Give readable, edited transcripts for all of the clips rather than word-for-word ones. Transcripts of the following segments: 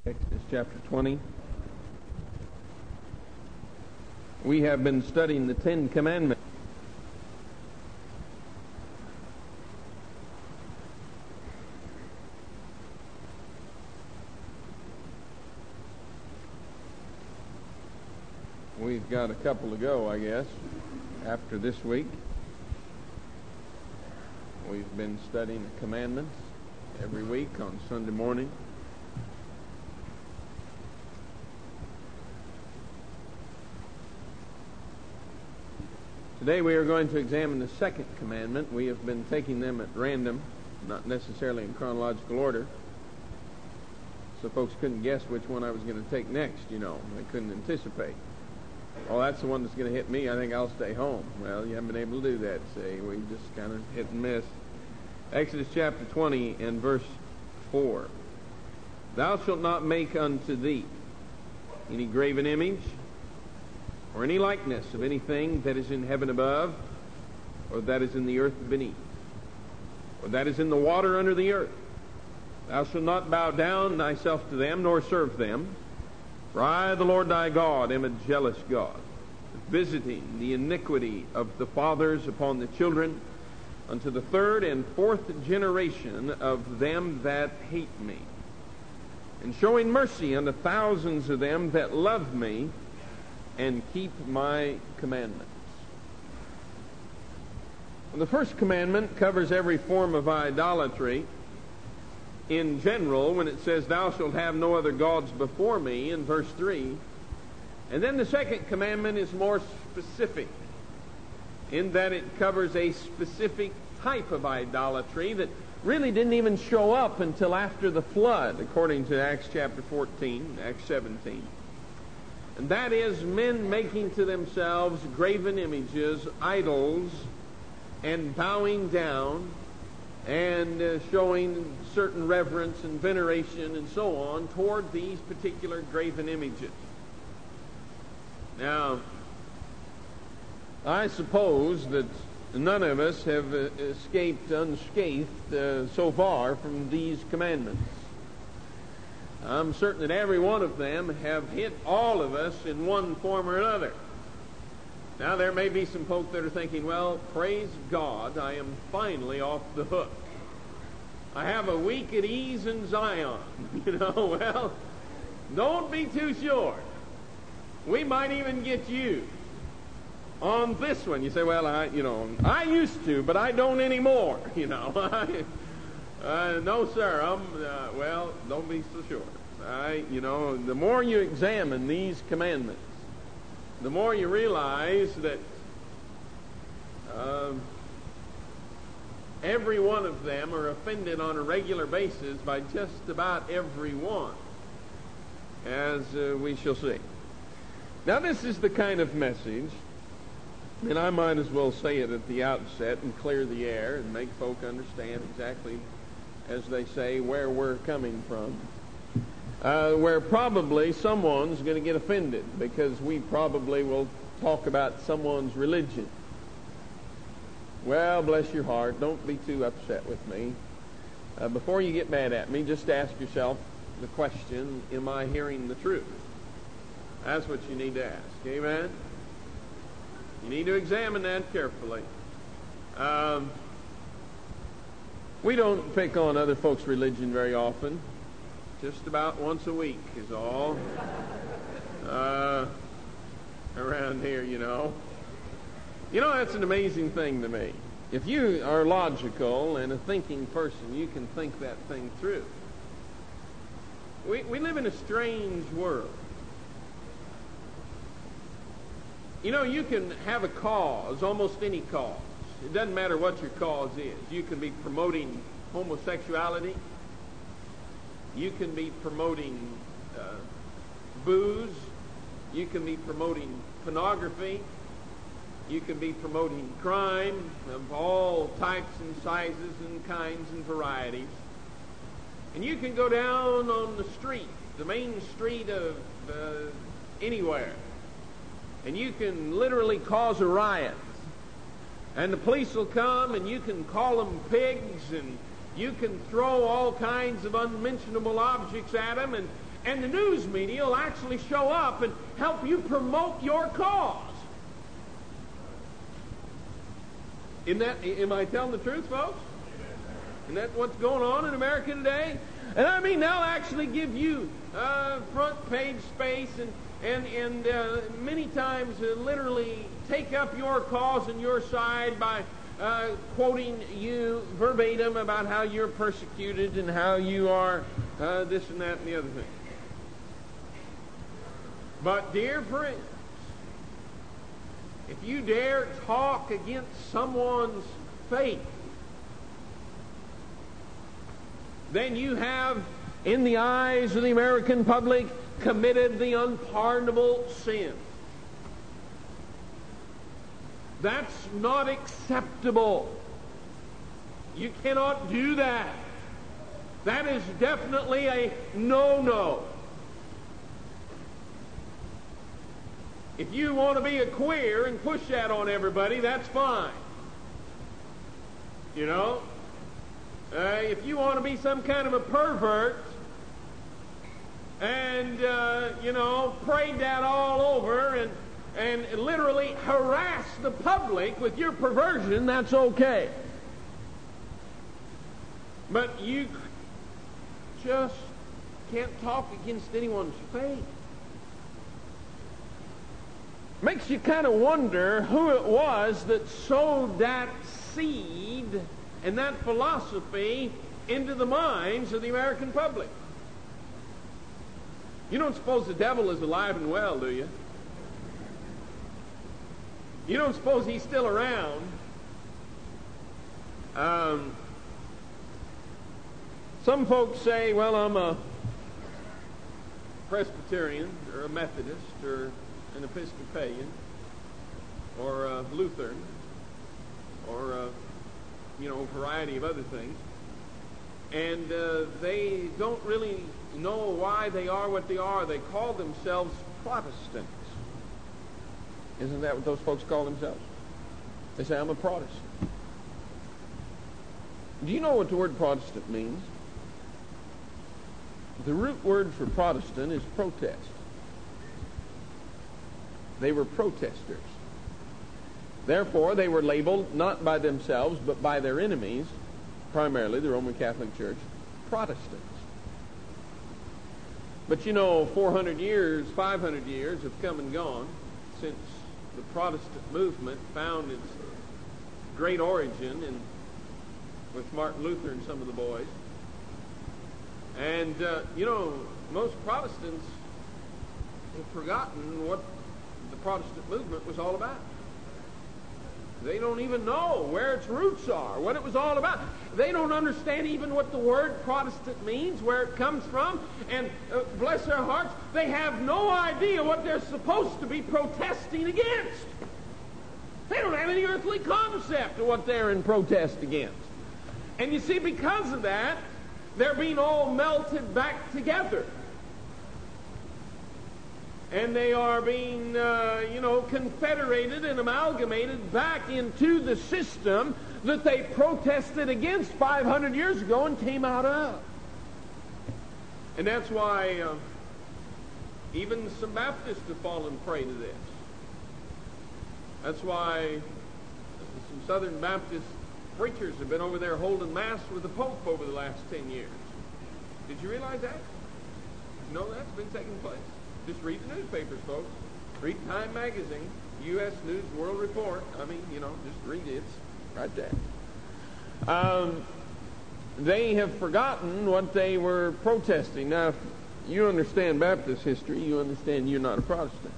Exodus chapter 20. We have been studying the Ten Commandments. We've got a couple to go, I guess, after this week. We've been studying the commandments every week on Sunday morning. Today we are going to examine the second commandment. We have been taking them at random, not necessarily in chronological order, so folks couldn't guess which one I was going to take next, They couldn't anticipate. Oh, that's the one that's going to hit me. I think I'll stay home. Well, you haven't been able to do that, see. We just kind of hit and miss. Exodus chapter 20 and verse 4. Thou shalt not make unto thee any graven image, or any likeness of anything that is in heaven above, or that is in the earth beneath, or that is in the water under the earth. Thou shalt not bow down thyself to them, nor serve them. For I, the Lord thy God, am a jealous God, visiting the iniquity of the fathers upon the children, unto the third and fourth generation of them that hate me, and showing mercy unto thousands of them that love me, and keep my commandments. The first commandment covers every form of idolatry. In general, when it says, thou shalt have no other gods before me, in verse 3. And then the second commandment is more specific, in that it covers a specific type of idolatry that really didn't even show up until after the flood, according to Acts chapter 14, Acts 17. And that is men making to themselves graven images, idols, and bowing down and showing certain reverence and veneration and so on toward these particular graven images. Now, I suppose that none of us have escaped unscathed so far from these commandments. I'm certain that every one of them have hit all of us in one form or another. Now, there may be some folk that are thinking, well, praise God, I am finally off the hook. I have a week at ease in Zion. Well, don't be too sure. We might even get you on this one. You say, well, I used to, but I don't anymore. No, sir. Well, don't be so sure. The more you examine these commandments, the more you realize that every one of them are offended on a regular basis by just about every one, as we shall see. Now, this is the kind of message, and I might as well say it at the outset and clear the air and make folk understand exactly, as they say, where we're coming from. Where probably someone's going to get offended because we probably will talk about someone's religion. Well, bless your heart, don't be too upset with me. Before you get mad at me, just ask yourself the question, am I hearing the truth? That's what you need to ask. Amen? You need to examine that carefully. We don't pick on other folks' religion very often. Just about once a week is all around here, that's an amazing thing to me. If you are logical and a thinking person, you can think that thing through. We live in a strange world. You can have a cause, almost any cause. It doesn't matter what your cause is. You can be promoting homosexuality. You can be promoting booze. You can be promoting pornography. You can be promoting crime of all types and sizes and kinds and varieties. And you can go down on the street, the main street of anywhere, and you can literally cause a riot. And the police will come, and you can call them pigs, and You can throw all kinds of unmentionable objects at them, and the news media will actually show up and help you promote your cause. Am I telling the truth, folks? Isn't that what's going on in America today? And I mean, they'll actually give you front page space and many times literally take up your cause and your side by quoting you verbatim about how you're persecuted and how you are this and that and the other thing. But dear friends, if you dare talk against someone's faith, then you have, in the eyes of the American public, committed the unpardonable sin. That's not acceptable. You cannot do that. That is definitely a no-no. If you want to be a queer and push that on everybody, that's fine. You know? If you want to be some kind of a pervert and, parade that all over and literally harass the public with your perversion, that's okay. But you just can't talk against anyone's faith. Makes you kind of wonder who it was that sowed that seed and that philosophy into the minds of the American public. You don't suppose the devil is alive and well, do you? You don't suppose he's still around? Some folks say, well, I'm a Presbyterian or a Methodist or an Episcopalian or a Lutheran or a variety of other things, and they don't really know why they are what they are. They call themselves Protestants. Isn't that what those folks call themselves? They say, I'm a Protestant. Do you know what the word Protestant means? The root word for Protestant is protest. They were protesters. Therefore, they were labeled not by themselves, but by their enemies, primarily the Roman Catholic Church, Protestants. But 400 years, 500 years have come and gone since the Protestant movement found its great origin with Martin Luther and some of the boys. And, most Protestants have forgotten what the Protestant movement was all about. They don't even know where its roots are, what it was all about. They don't understand even what the word Protestant means, where it comes from. And bless their hearts, they have no idea what they're supposed to be protesting against. They don't have any earthly concept of what they're in protest against. And you see, because of that, they're being all melted back together. And they are being, confederated and amalgamated back into the system that they protested against 500 years ago and came out of. And that's why even some Baptists have fallen prey to this. That's why some Southern Baptist preachers have been over there holding Mass with the Pope over the last 10 years. Did you realize that? No, that's been taking place. Just read the newspapers, folks. Read Time Magazine, U.S. News World Report. Just read it. It's right there. They have forgotten what they were protesting. Now, if you understand Baptist history, you understand you're not a Protestant.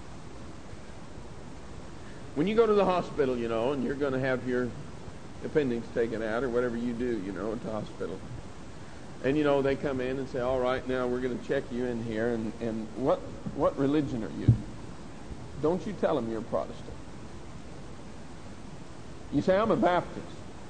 When you go to the hospital, and you're going to have your appendix taken out or whatever you do, at the hospital. And, they come in and say, all right, now we're going to check you in here. And what religion are you? Don't you tell them you're a Protestant. You say, I'm a Baptist.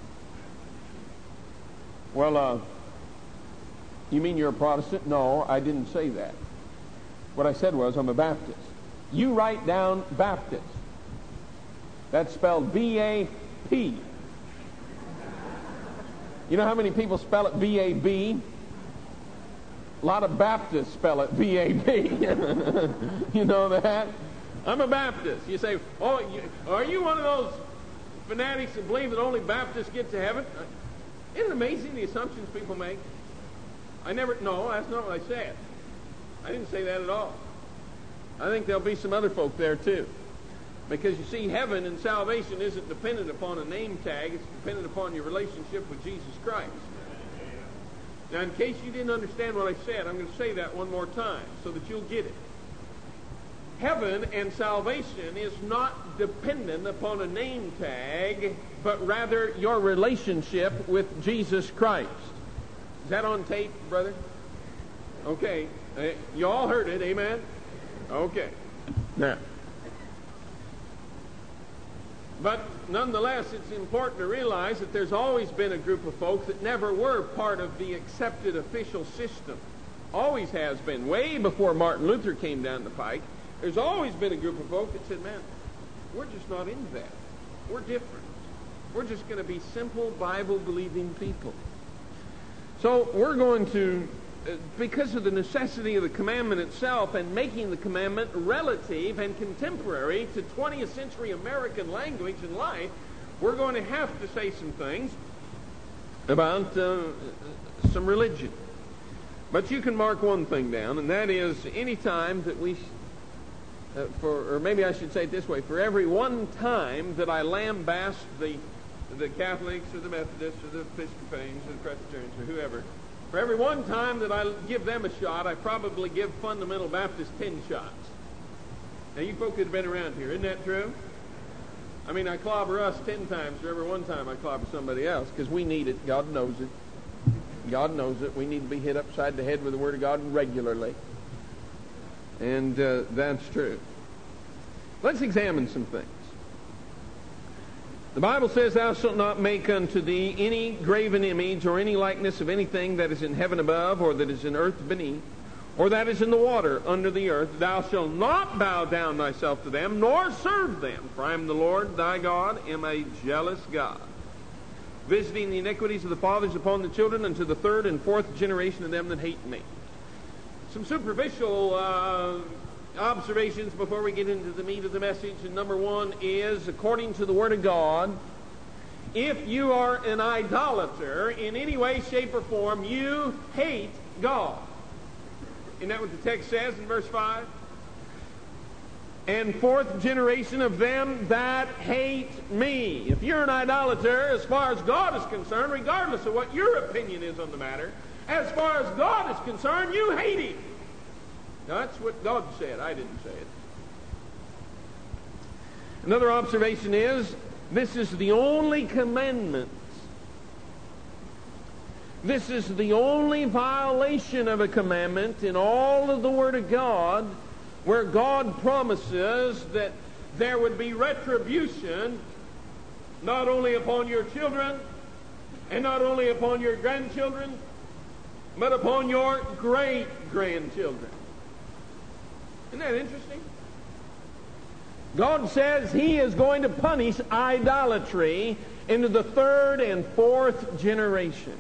Well, you mean you're a Protestant? No, I didn't say that. What I said was, I'm a Baptist. You write down Baptist. That's spelled B-A-P. You know how many people spell it B-A-B? A lot of Baptists spell it B-A-B. You know that? I'm a Baptist. You say, oh, are you one of those fanatics that believe that only Baptists get to heaven? Isn't it amazing the assumptions people make? No, that's not what I said. I didn't say that at all. I think there'll be some other folk there too. Because you see, heaven and salvation isn't dependent upon a name tag. It's dependent upon your relationship with Jesus Christ. Now, in case you didn't understand what I said, I'm going to say that one more time so that you'll get it. Heaven and salvation is not dependent upon a name tag, but rather your relationship with Jesus Christ. Is that on tape, brother? Okay. You all heard it, amen? Okay. Now. But nonetheless, it's important to realize that there's always been a group of folks that never were part of the accepted official system. Always has been. Way before Martin Luther came down the pike, there's always been a group of folks that said, man, we're just not into that. We're different. We're just going to be simple Bible-believing people. So we're going to, because of the necessity of the commandment itself and making the commandment relative and contemporary to 20th century American language and life, we're going to have to say some things about some religion. But you can mark one thing down, and that is any time that we, or maybe I should say it this way, for every one time that I lambast the Catholics or the Methodists or the Episcopalians or the Presbyterians or whoever, for every one time that I give them a shot, I probably give Fundamental Baptists 10 shots. Now, you folks have been around here. Isn't that true? I mean, I clobber us 10 times for every one time I clobber somebody else because we need it. God knows it. God knows it. We need to be hit upside the head with the Word of God regularly. And that's true. Let's examine some things. The Bible says, thou shalt not make unto thee any graven image or any likeness of anything that is in heaven above, or that is in earth beneath, or that is in the water under the earth. Thou shalt not bow down thyself to them, nor serve them. For I am the Lord thy God, am a jealous God, visiting the iniquities of the fathers upon the children, unto the third and fourth generation of them that hate me. Some superficial observations before we get into the meat of the message. And number one is, according to the Word of God, if you are an idolater in any way, shape, or form, you hate God. Isn't that what the text says in verse 5? And fourth generation of them that hate me. If you're an idolater, as far as God is concerned, regardless of what your opinion is on the matter, as far as God is concerned, you hate Him. Now, that's what God said. I didn't say it. Another observation is, this is the only commandment. This is the only violation of a commandment in all of the Word of God where God promises that there would be retribution not only upon your children and not only upon your grandchildren, but upon your great-grandchildren. Isn't that interesting? God says He is going to punish idolatry into the third and fourth generation.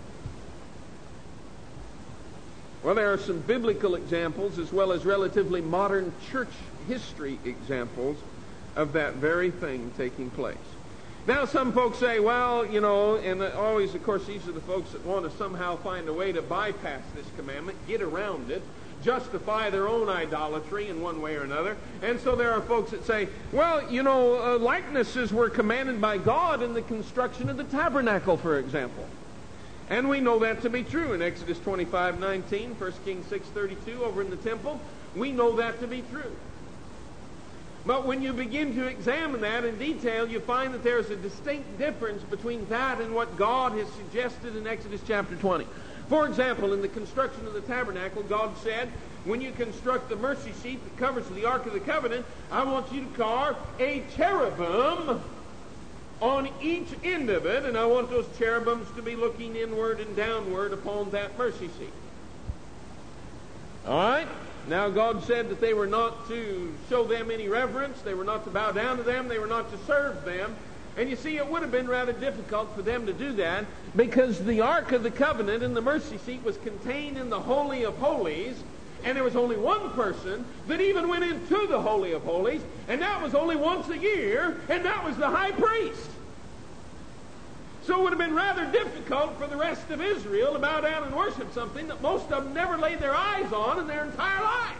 Well, there are some biblical examples as well as relatively modern church history examples of that very thing taking place. Now, some folks say, well, you know, and always, of course, these are the folks that want to somehow find a way to bypass this commandment, get around it, justify their own idolatry in one way or another. And so there are folks that say, well, you know, likenesses were commanded by God in the construction of the tabernacle, for example. And we know that to be true in Exodus 25:19, 1 Kings 6:32 over in the temple. We know that to be true. But when you begin to examine that in detail, you find that there's a distinct difference between that and what God has suggested in Exodus chapter 20. For example, in the construction of the tabernacle, God said, when you construct the mercy seat that covers the Ark of the Covenant, I want you to carve a cherubim on each end of it, and I want those cherubims to be looking inward and downward upon that mercy seat. All right? Now, God said that they were not to show them any reverence, they were not to bow down to them, they were not to serve them, And you see, it would have been rather difficult for them to do that because the Ark of the Covenant and the mercy seat was contained in the Holy of Holies, and there was only one person that even went into the Holy of Holies, and that was only once a year, and that was the high priest. So it would have been rather difficult for the rest of Israel to bow down and worship something that most of them never laid their eyes on in their entire life.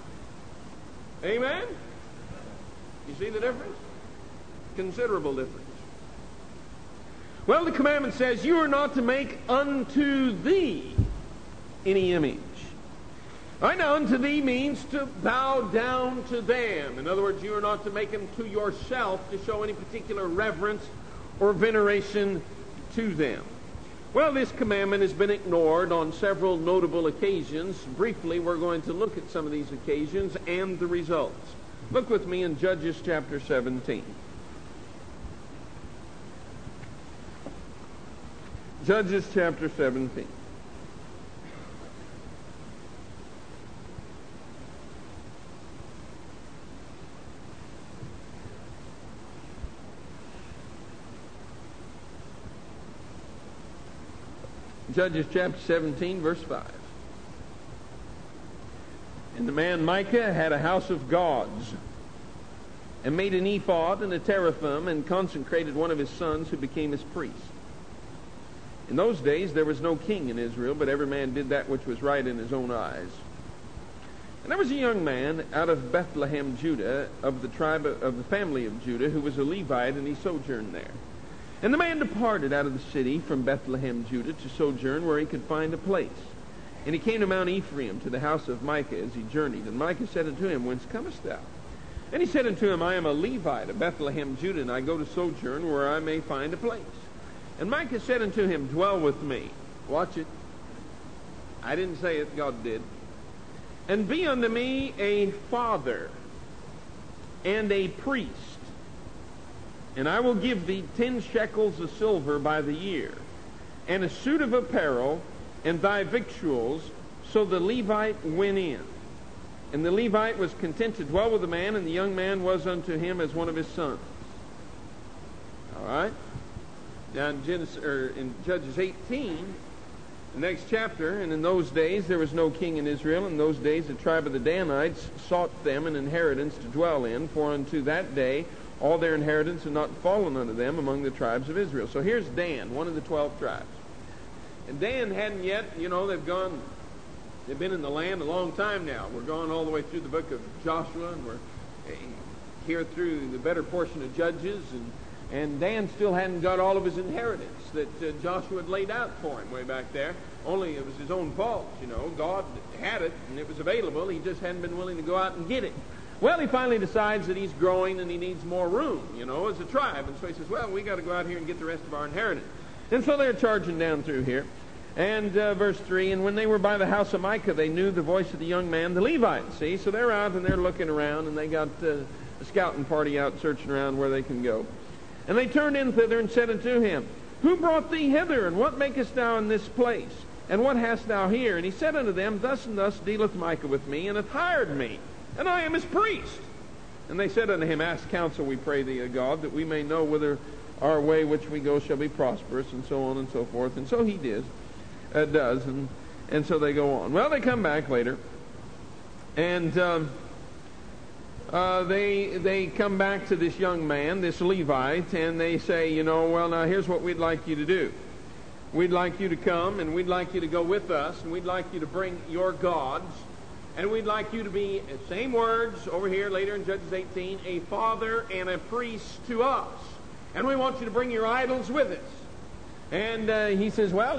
Amen? You see the difference? Considerable difference. Well, the commandment says, you are not to make unto thee any image. Right now, unto thee means to bow down to them. In other words, you are not to make them to yourself to show any particular reverence or veneration to them. Well, this commandment has been ignored on several notable occasions. Briefly, we're going to look at some of these occasions and the results. Look with me in Judges chapter 17. Judges chapter 17. Judges chapter 17, verse 5. And the man Micah had a house of gods, and made an ephod and a teraphim, and consecrated one of his sons, who became his priest. In those days there was no king in Israel, but every man did that which was right in his own eyes. And there was a young man out of Bethlehem, Judah, of the tribe of the family of Judah, who was a Levite, and he sojourned there. And the man departed out of the city from Bethlehem, Judah, to sojourn where he could find a place. And he came to Mount Ephraim, to the house of Micah, as he journeyed. And Micah said unto him, Whence comest thou? And he said unto him, I am a Levite of Bethlehem, Judah, and I go to sojourn where I may find a place. And Micah said unto him, Dwell with me. Watch it. I didn't say it, God did. And be unto me a father and a priest. And I will give thee 10 shekels of silver by the year, and a suit of apparel, and thy victuals. So the Levite went in. And the Levite was content to dwell with the man, and the young man was unto him as one of his sons. All right? Now in Judges 18, the next chapter, and in those days there was no king in Israel. In those days the tribe of the Danites sought them an inheritance to dwell in, for unto that day all their inheritance had not fallen unto them among the tribes of Israel. So here's Dan, one of the 12 tribes. And Dan hadn't yet, they've been in the land a long time now. We're going all the way through the book of Joshua, and we're here through the better portion of Judges, and Dan still hadn't got all of his inheritance that Joshua had laid out for him way back there. Only it was his own fault, God had it, and it was available. He just hadn't been willing to go out and get it. Well, he finally decides that he's growing and he needs more room, as a tribe. And so he says, well, we got to go out here and get the rest of our inheritance. And so they're charging down through here. And verse 3, and when they were by the house of Micah, they knew the voice of the young man, the Levite. See, so they're out and they're looking around, and they got a scouting party out searching around where they can go. And they turned in thither and said unto him, Who brought thee hither, and what makest thou in this place? And what hast thou here? And he said unto them, Thus and thus dealeth Micah with me, and hath hired me, and I am his priest. And they said unto him, Ask counsel, we pray thee, O God, that we may know whether our way which we go shall be prosperous, and so on and so forth. And so he does, and so they go on. Well, they come back later, and they come back to this young man, this Levite, and they say, well, now here's what we'd like you to do. We'd like you to come, and we'd like you to go with us, and we'd like you to bring your gods, and we'd like you to be, same words over here later in Judges 18, a father and a priest to us. And we want you to bring your idols with us. And he says, well,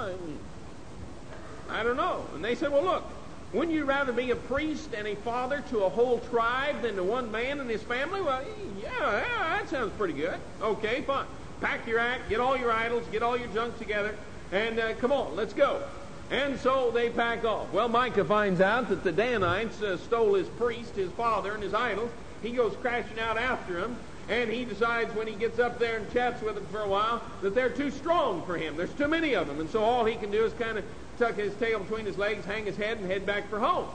I don't know. And they said, well, look, wouldn't you rather be a priest and a father to a whole tribe than to one man and his family? Well, yeah, that sounds pretty good. Okay, fine. Pack your act, get all your idols, get all your junk together, and come on, let's go. And so they pack off. Well, Micah finds out that the Danites stole his priest, his father, and his idols. He goes crashing out after him, and he decides when he gets up there and chats with them for a while that they're too strong for him. There's too many of them, and so all he can do is kind of tuck his tail between his legs, hang his head, and head back for home.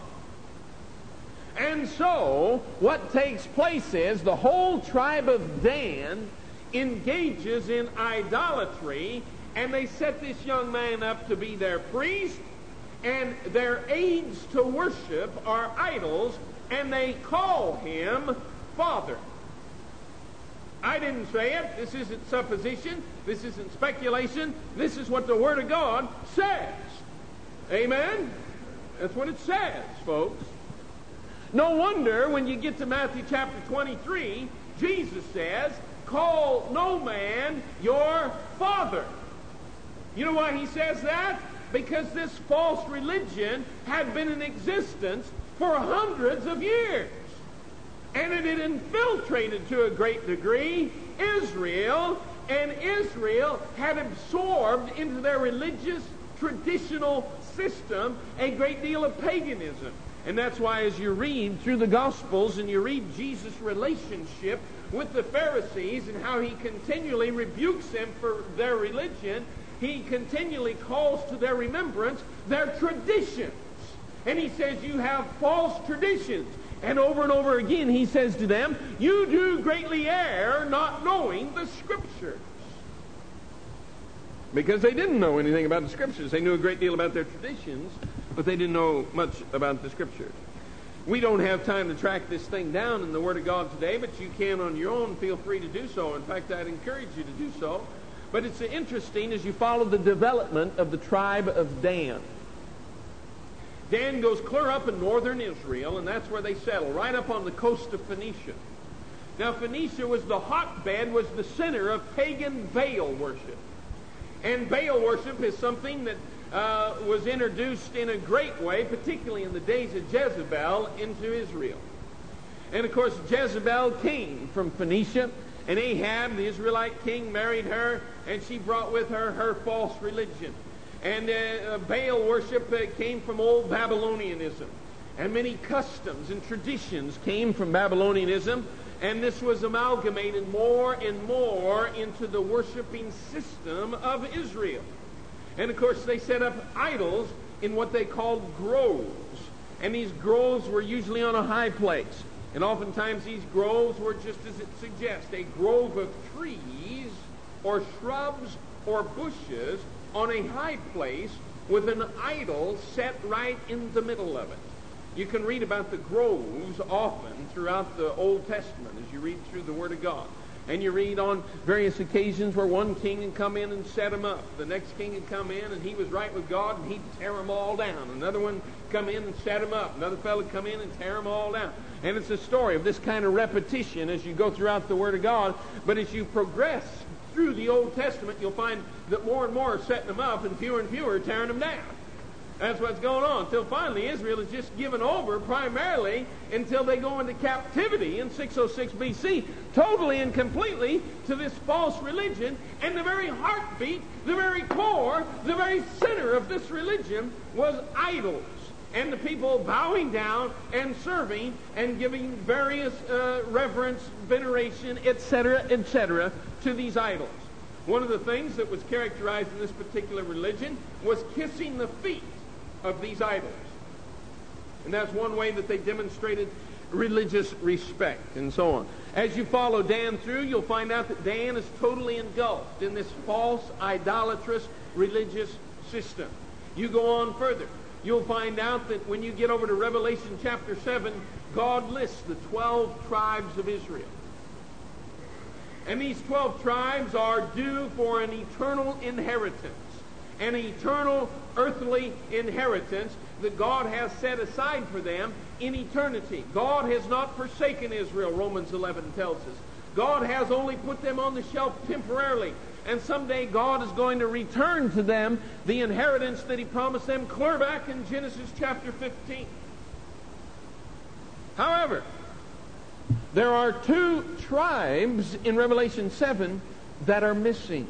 And so what takes place is the whole tribe of Dan engages in idolatry, and they set this young man up to be their priest, and their aids to worship are idols, and they call him Father. I didn't say it. This isn't supposition. This isn't speculation. This is what the Word of God says. Amen? That's what it says, folks. No wonder when you get to Matthew chapter 23, Jesus says, call no man your father. You know why he says that? Because this false religion had been in existence for hundreds of years. And it had infiltrated to a great degree Israel, and Israel had absorbed into their religious traditional system a great deal of paganism. And that's why as you read through the Gospels and you read Jesus' relationship with the Pharisees and how he continually rebukes them for their religion, he continually calls to their remembrance their traditions. And he says, you have false traditions. And over again he says to them, you do greatly err, not knowing the Scriptures. Because they didn't know anything about the Scriptures. They knew a great deal about their traditions, but they didn't know much about the Scriptures. We don't have time to track this thing down in the Word of God today, but you can on your own. Feel free to do so. In fact, I'd encourage you to do so. But it's interesting as you follow the development of the tribe of Dan. Dan goes clear up in northern Israel, and that's where they settle, right up on the coast of Phoenicia. Now, Phoenicia was the hotbed, was the center of pagan Baal worship. And Baal worship is something that was introduced in a great way, particularly in the days of Jezebel, into Israel. And of course, Jezebel came from Phoenicia, and Ahab, the Israelite king, married her, and she brought with her her false religion. And Baal worship came from old Babylonianism. And many customs and traditions came from Babylonianism. And this was amalgamated more and more into the worshiping system of Israel. And of course they set up idols in what they called groves. And these groves were usually on a high place. And oftentimes these groves were just as it suggests, a grove of trees or shrubs or bushes on a high place with an idol set right in the middle of it. You can read about the groves often throughout the Old Testament as you read through the Word of God. And you read on various occasions where one king would come in and set them up. The next king would come in and he was right with God and he'd tear them all down. Another one come in and set them up. Another fellow would come in and tear them all down. And it's a story of this kind of repetition as you go throughout the Word of God. But as you progress through the Old Testament, you'll find that more and more are setting them up and fewer are tearing them down. That's what's going on. Until finally Israel is just given over primarily until they go into captivity in 606 BC, totally and completely to this false religion. And the very heartbeat, the very core, the very center of this religion was idols. And the people bowing down and serving and giving various reverence, veneration, etc., to these idols. One of the things that was characterized in this particular religion was kissing the feet of these idols. And that's one way that they demonstrated religious respect and so on. As you follow Dan through, you'll find out that Dan is totally engulfed in this false, idolatrous religious system. You go on further. You'll find out that when you get over to Revelation chapter 7, God lists the 12 tribes of Israel. And these 12 tribes are due for an eternal inheritance. An eternal earthly inheritance that God has set aside for them in eternity. God has not forsaken Israel, Romans 11 tells us. God has only put them on the shelf temporarily. And someday God is going to return to them the inheritance that He promised them clear back in Genesis chapter 15. However, there are 2 tribes in Revelation 7 that are missing.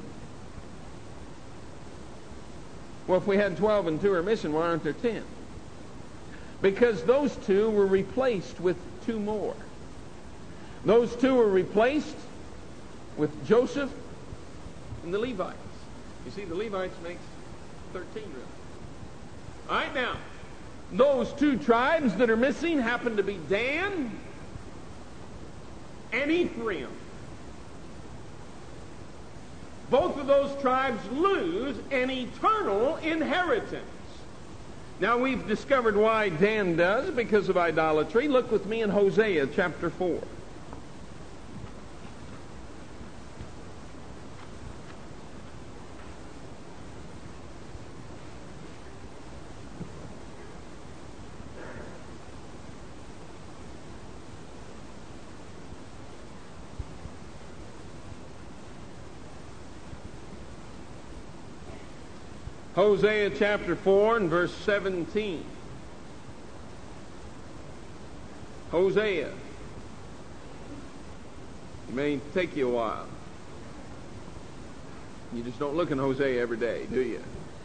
Well, if we had 12 and 2 are missing, why aren't there 10? Because those 2 were replaced with 2 more. Those 2 were replaced with Joseph and the Levites. You see, the Levites makes 13 really. All right, now, those 2 tribes that are missing happen to be Dan and Ephraim. both of those tribes lose an eternal inheritance. Now we've discovered why Dan does, because of idolatry. Look with me in Hosea chapter 4. Hosea chapter 4 and verse 17. Hosea. It may take you a while. You just don't look in Hosea every day, do you?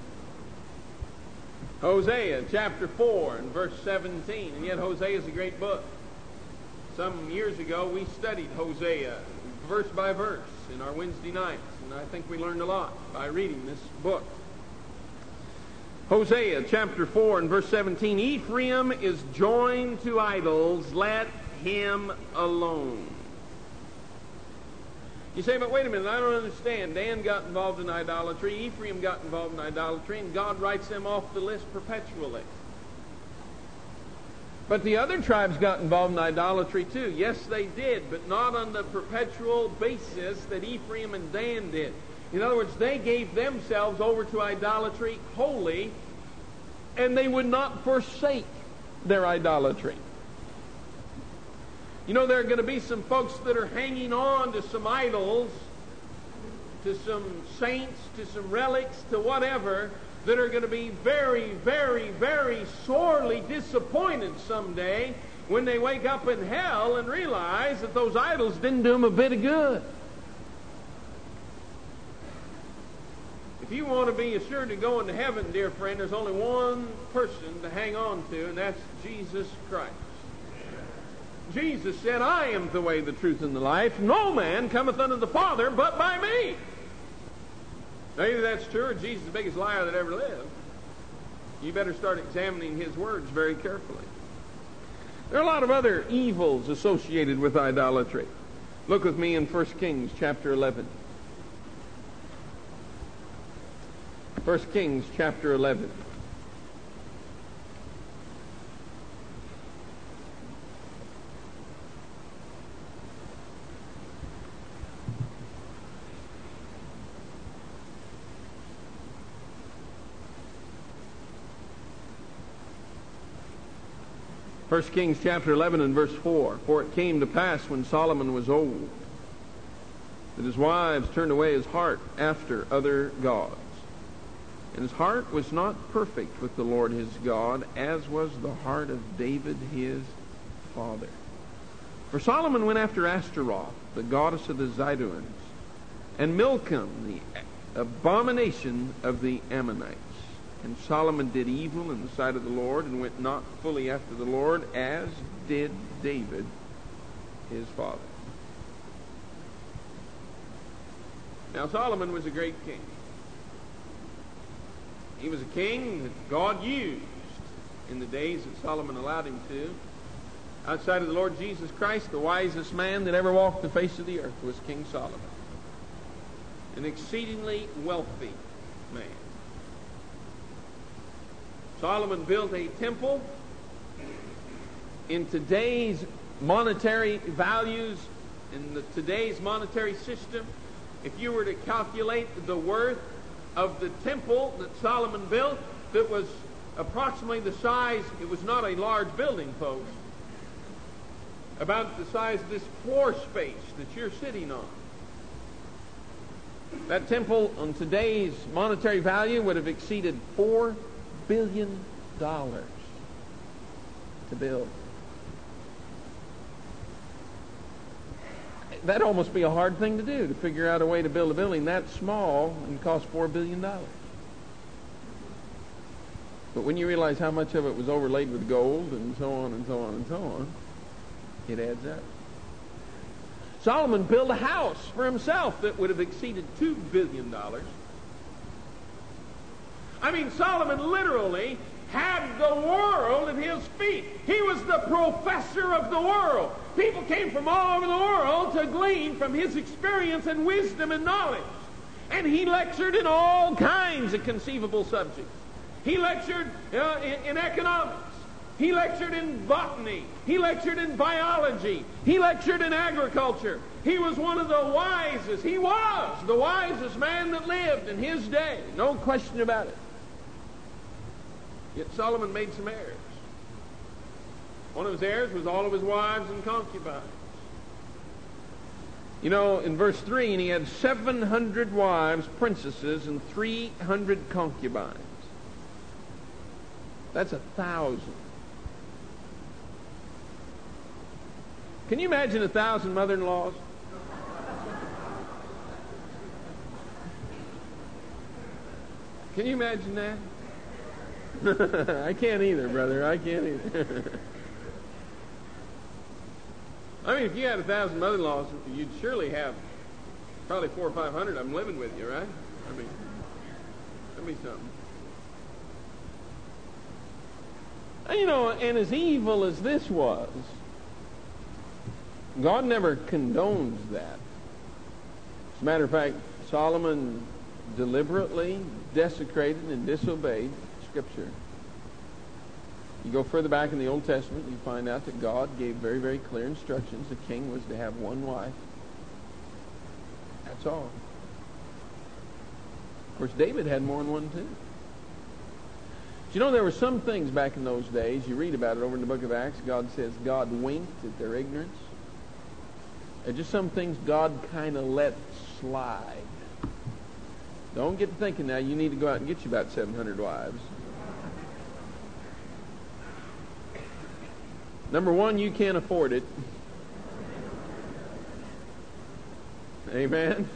Hosea chapter 4 and verse 17. And yet Hosea is a great book. Some years ago we studied Hosea verse by verse in our Wednesday nights. And I think we learned a lot by reading this book. Hosea chapter 4 and verse 17, Ephraim is joined to idols, let him alone. You say, but wait a minute, I don't understand. Dan got involved in idolatry, Ephraim got involved in idolatry, and God writes them off the list perpetually. But the other tribes got involved in idolatry too. Yes, they did, but not on the perpetual basis that Ephraim and Dan did. In other words, they gave themselves over to idolatry wholly, and they would not forsake their idolatry. You know, there are going to be some folks that are hanging on to some idols, to some saints, to some relics, to whatever, that are going to be very, very, very sorely disappointed someday when they wake up in hell and realize that those idols didn't do them a bit of good. If you want to be assured to go into heaven, dear friend, there's only one person to hang on to, and that's Jesus Christ. Jesus said, I am the way, the truth, and the life. No man cometh unto the Father but by me. Now, either that's true or Jesus is the biggest liar that ever lived. You better start examining his words very carefully. There are a lot of other evils associated with idolatry. Look with me in 1 Kings chapter 11. 1 Kings chapter 11. First Kings chapter 11 and verse 4. For it came to pass when Solomon was old that his wives turned away his heart after other gods. And his heart was not perfect with the Lord his God, as was the heart of David his father. For Solomon went after Ashtaroth, the goddess of the Zidonians, and Milcom, the abomination of the Ammonites. And Solomon did evil in the sight of the Lord, and went not fully after the Lord, as did David his father. Now Solomon was a great king. He was a king that God used in the days that Solomon allowed him to. Outside of the Lord Jesus Christ, the wisest man that ever walked the face of the earth was King Solomon. An exceedingly wealthy man. Solomon built a temple. In today's monetary values, in today's monetary system, if you were to calculate the worth of the temple that Solomon built, that was approximately the size, it was not a large building, folks, about the size of this floor space that you're sitting on. That temple on today's monetary value would have exceeded $4 billion to build. That'd almost be a hard thing to do, to figure out a way to build a building that small and cost $4 billion. But when you realize how much of it was overlaid with gold and so on and so on and so on, it adds up. Solomon built a house for himself that would have exceeded $2 billion. I mean, Solomon literally had the world at his feet. He was the professor of the world. People came from all over the world to glean from his experience and wisdom and knowledge. And he lectured in all kinds of conceivable subjects. He lectured in economics. He lectured in botany. He lectured in biology. He lectured in agriculture. He was one of the wisest. He was the wisest man that lived in his day. No question about it. Yet Solomon made some errors. One of his errors was all of his wives and concubines. You know, in verse 3, and he had 700 wives, princesses, and 300 concubines. That's 1,000. Can you imagine 1,000 mother-in-laws? Can you imagine that? I can't either, brother. I can't either. I mean, if you had 1,000 mother-in-laws, you'd surely have probably 400 or 500 of them living with you, right? I mean, that'd be something. And, you know, and as evil as this was, God never condones that. As a matter of fact, Solomon deliberately desecrated and disobeyed Scripture. You go further back in the Old Testament, you find out that God gave very, very clear instructions. The king was to have one wife. That's all. Of course, David had more than one too. But you know, there were some things back in those days. You read about it over in the book of Acts. God says God winked at their ignorance. There's just some things God kind of let slide. Don't get to thinking now you need to go out and get you about 700 wives. Number one, you can't afford it. Amen.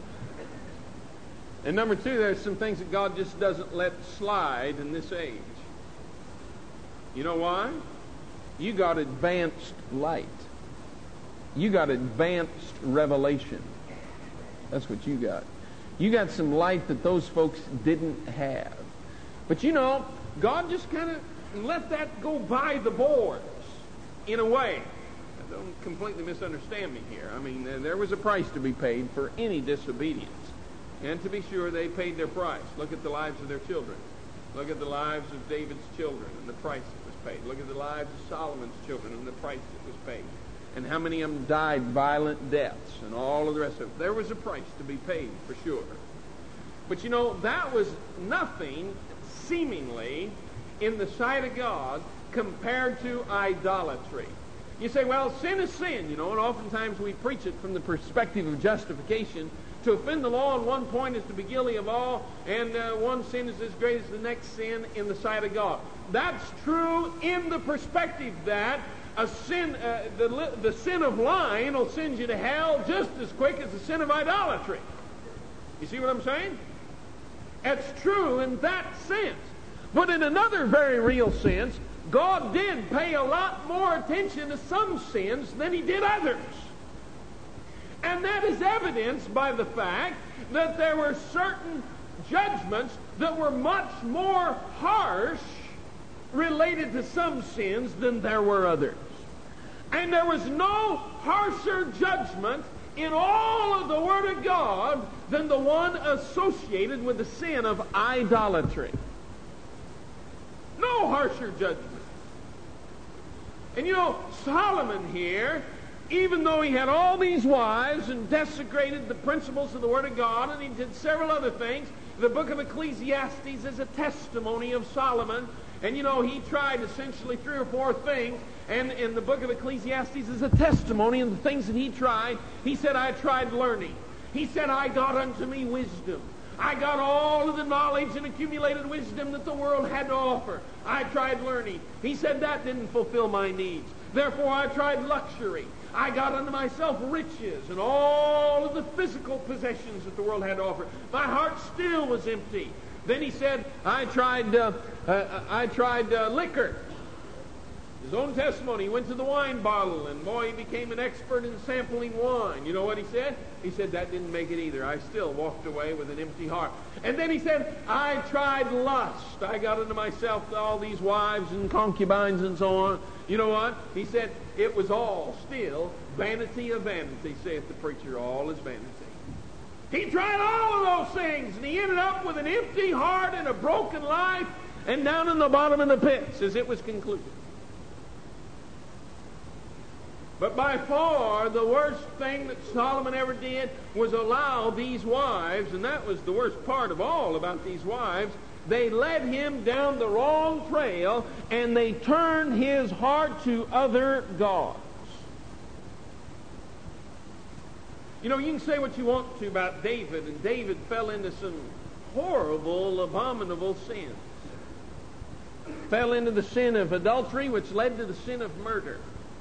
And number two, there's some things that God just doesn't let slide in this age. You know why? You got advanced light. You got advanced revelation. That's what you got. You got some light that those folks didn't have. But you know, God just kind of let that go by the boards in a way. Don't completely misunderstand me here. I mean, there was a price to be paid for any disobedience. And to be sure, they paid their price. Look at the lives of their children. Look at the lives of David's children and the price that was paid. Look at the lives of Solomon's children and the price that was paid. And how many of them died violent deaths and all of the rest of it. There was a price to be paid, for sure. But you know, that was nothing, seemingly, in the sight of God compared to idolatry. You say, well, sin is sin, you know, and oftentimes we preach it from the perspective of justification. To offend the law on one point is to be guilty of all, and one sin is as great as the next sin in the sight of God. That's true in the perspective that a sin, the sin of lying will send you to hell just as quick as the sin of idolatry. You see what I'm saying? It's true in that sense. But in another very real sense, God did pay a lot more attention to some sins than he did others. And that is evidenced by the fact that there were certain judgments that were much more harsh related to some sins than there were others. And there was no harsher judgment in all of the Word of God than the one associated with the sin of idolatry. No harsher judgment. And you know, Solomon here, even though he had all these wives and desecrated the principles of the Word of God, and he did several other things, the book of Ecclesiastes is a testimony of Solomon. And you know, he tried essentially 3 or 4 things, and in the book of Ecclesiastes is a testimony of the things that he tried. He said, I tried learning. He said, I got unto me wisdom. I got all of the knowledge and accumulated wisdom that the world had to offer. I tried learning. He said, that didn't fulfill my needs. Therefore, I tried luxury. I got unto myself riches and all of the physical possessions that the world had to offer. My heart still was empty. Then he said, I tried liquor. His own testimony, he went to the wine bottle, and boy, he became an expert in sampling wine. You know what he said? He said, that didn't make it either. I still walked away with an empty heart. And then he said, I tried lust. I got into myself all these wives and concubines and so on. You know what? He said, it was all still vanity of vanity, saith the preacher. All is vanity. He tried all of those things, and he ended up with an empty heart and a broken life, and down in the bottom of the pits as it was concluded. But by far the worst thing that Solomon ever did was allow these wives, and that was the worst part of all about these wives. They led him down the wrong trail, and they turned his heart to other gods. You know, you can say what you want to about David, and David fell into some horrible, abominable sins. Fell into the sin of adultery, which led to the sin of murder.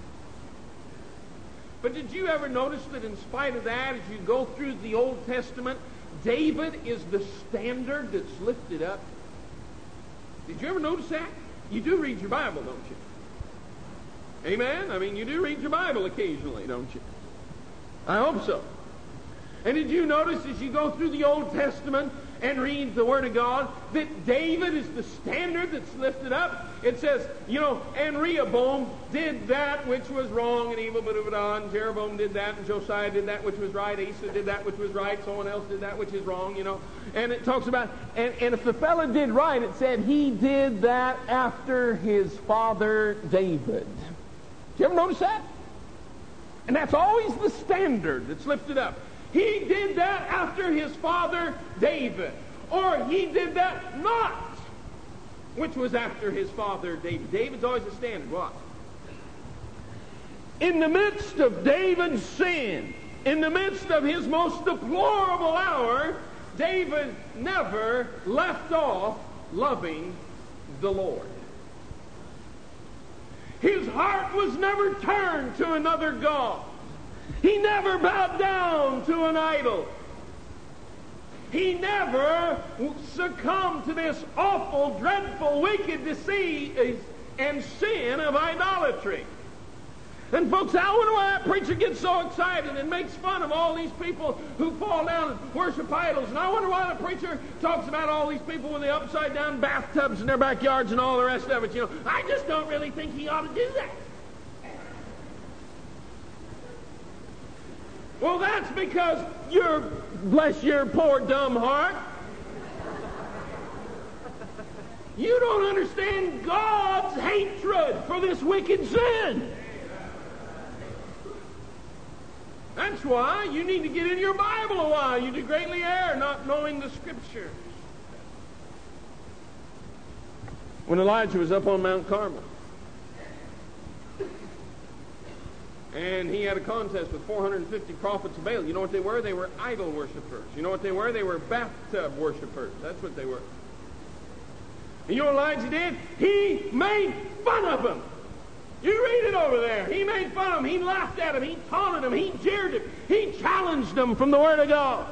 But did you ever notice that in spite of that, as you go through the Old Testament, David is the standard that's lifted up? Did you ever notice that? You do read your Bible, don't you? Amen? I mean, you do read your Bible occasionally, don't you? I hope so. And did you notice as you go through the Old Testament and read the Word of God that David is the standard that's lifted up? It says, you know, and Rehoboam did that which was wrong and evil, but and Jeroboam did that, and Josiah did that which was right, Asa did that which was right, someone else did that which is wrong, you know. And it talks about, and if the fellow did right, it said he did that after his father David. Did you ever notice that? And that's always the standard that's lifted up. He did that after his father David. Or he did that not, which was after his father David. David's always the standard. What? In the midst of David's sin, in the midst of his most deplorable hour, David never left off loving the Lord. His heart was never turned to another god. He never bowed down to an idol. He never succumbed to this awful, dreadful, wicked deceit and sin of idolatry. And folks, I wonder why that preacher gets so excited and makes fun of all these people who fall down and worship idols. And I wonder why the preacher talks about all these people with the upside-down bathtubs in their backyards and all the rest of it. You know, I just don't really think he ought to do that. Well, that's because bless your poor dumb heart, you don't understand God's hatred for this wicked sin. That's why you need to get in your Bible a while. You do greatly err not knowing the Scriptures. When Elijah was up on Mount Carmel, and he had a contest with 450 prophets of Baal. You know what they were? They were idol worshipers. You know what they were? They were bathtub worshipers. That's what they were. And you know what Elijah did? He made fun of them. You read it over there. He made fun of them. He laughed at them. He taunted them. He jeered them. He challenged them from the Word of God.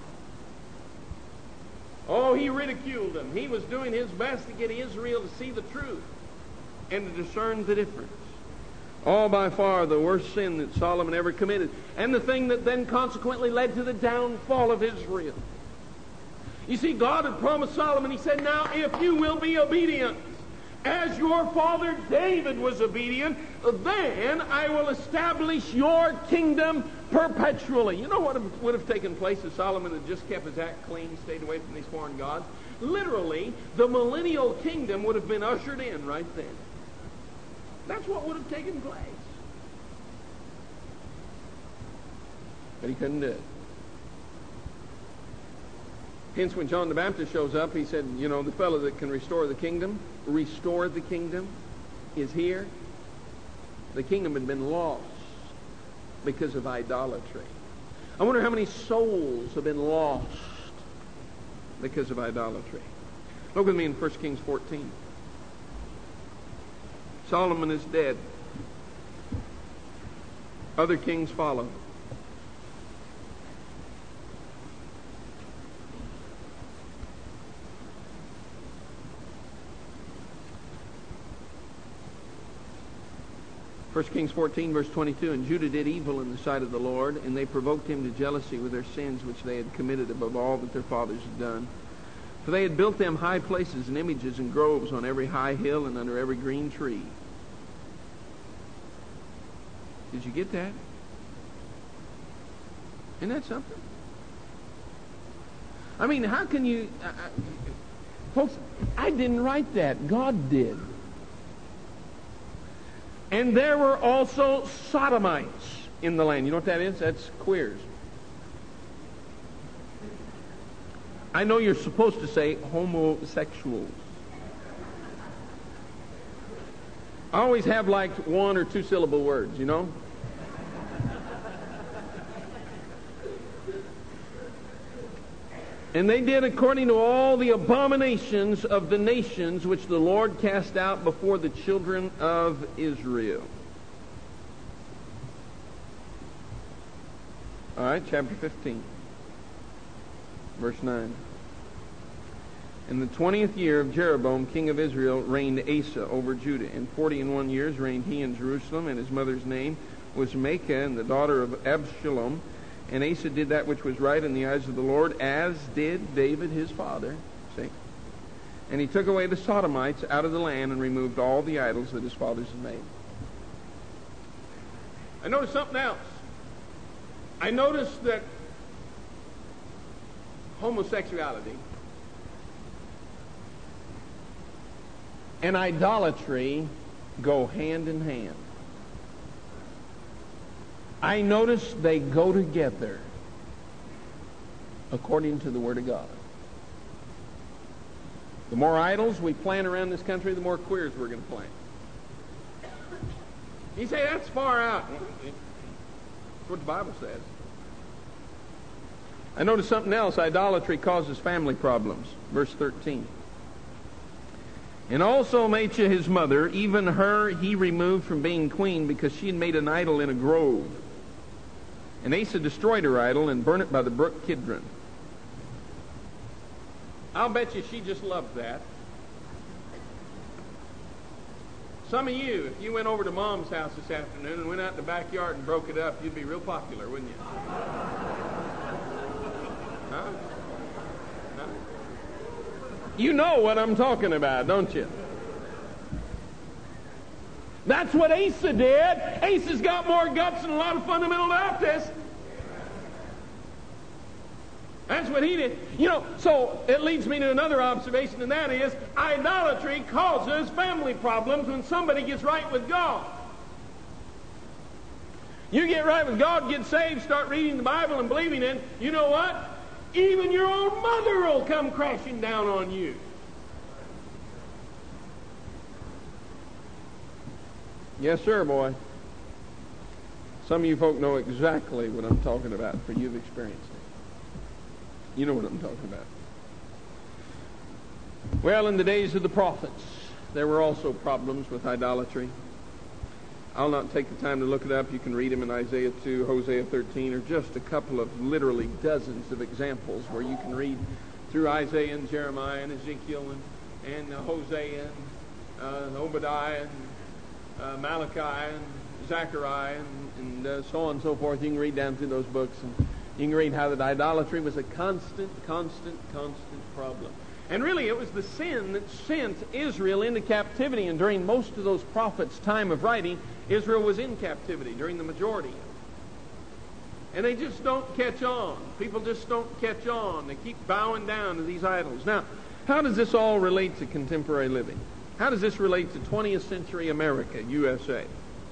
Oh, he ridiculed them. He was doing his best to get Israel to see the truth and to discern the difference. All by far the worst sin that Solomon ever committed, and the thing that then consequently led to the downfall of Israel. You see, God had promised Solomon, he said, now if you will be obedient, as your father David was obedient, then I will establish your kingdom perpetually. You know what would have taken place if Solomon had just kept his act clean, stayed away from these foreign gods? Literally, the millennial kingdom would have been ushered in right then. That's what would have taken place. But he couldn't do it. Hence, when John the Baptist shows up, he said, you know, the fellow that can restore the kingdom is here. The kingdom had been lost because of idolatry. I wonder how many souls have been lost because of idolatry. Look with me in 1 Kings 14. Solomon is dead. Other kings follow. First Kings 14, verse 22, and Judah did evil in the sight of the Lord, and they provoked him to jealousy with their sins which they had committed above all that their fathers had done. For they had built them high places and images and groves on every high hill and under every green tree. Did you get that? Isn't that something? I mean, how can you... folks, I didn't write that. God did. And there were also sodomites in the land. You know what that is? That's queers. I know you're supposed to say homosexuals. I always have like 1 or 2 syllable words, you know? And they did according to all the abominations of the nations which the Lord cast out before the children of Israel. All right, chapter 15, verse 9. In the 20th year of Jeroboam, king of Israel, reigned Asa over Judah. And 41 years reigned he in Jerusalem, and his mother's name was Maacah, and the daughter of Absalom. And Asa did that which was right in the eyes of the Lord, as did David his father. See? And he took away the Sodomites out of the land and removed all the idols that his fathers had made. I noticed something else. I noticed that homosexuality and idolatry go hand in hand. I notice they go together according to the Word of God. The more idols we plant around this country, the more queers we're going to plant. You say, that's far out. That's what the Bible says. I notice something else. Idolatry causes family problems. Verse 13. And also Maacah his mother, even her he removed from being queen, because she had made an idol in a grove. And Asa destroyed her idol and burned it by the brook Kidron. I'll bet you she just loved that. Some of you, if you went over to Mom's house this afternoon and went out in the backyard and broke it up, you'd be real popular, wouldn't you? Huh? Huh? You know what I'm talking about, don't you? That's what Asa did. Asa's got more guts than a lot of fundamental Baptists. That's what he did. You know, so it leads me to another observation, and that is idolatry causes family problems when somebody gets right with God. You get right with God, get saved, start reading the Bible and believing in, you know what? Even your own mother will come crashing down on you. Yes, sir, boy. Some of you folk know exactly what I'm talking about, for you've experienced it. You know what I'm talking about. Well, in the days of the prophets, there were also problems with idolatry. I'll not take the time to look it up. You can read them in Isaiah 2, Hosea 13, or just a couple of literally dozens of examples where you can read through Isaiah and Jeremiah and Ezekiel and Hosea and Obadiah and Malachi and Zechariah and so on and so forth. You can read down through those books, and you can read how that idolatry was a constant problem. And really, it was the sin that sent Israel into captivity. And during most of those prophets' time of writing, Israel was in captivity during the majority of it. And they just don't catch on. People just don't catch on. They keep bowing down to these idols. Now, how does this all relate to contemporary living? How does this relate to 20th century America, USA?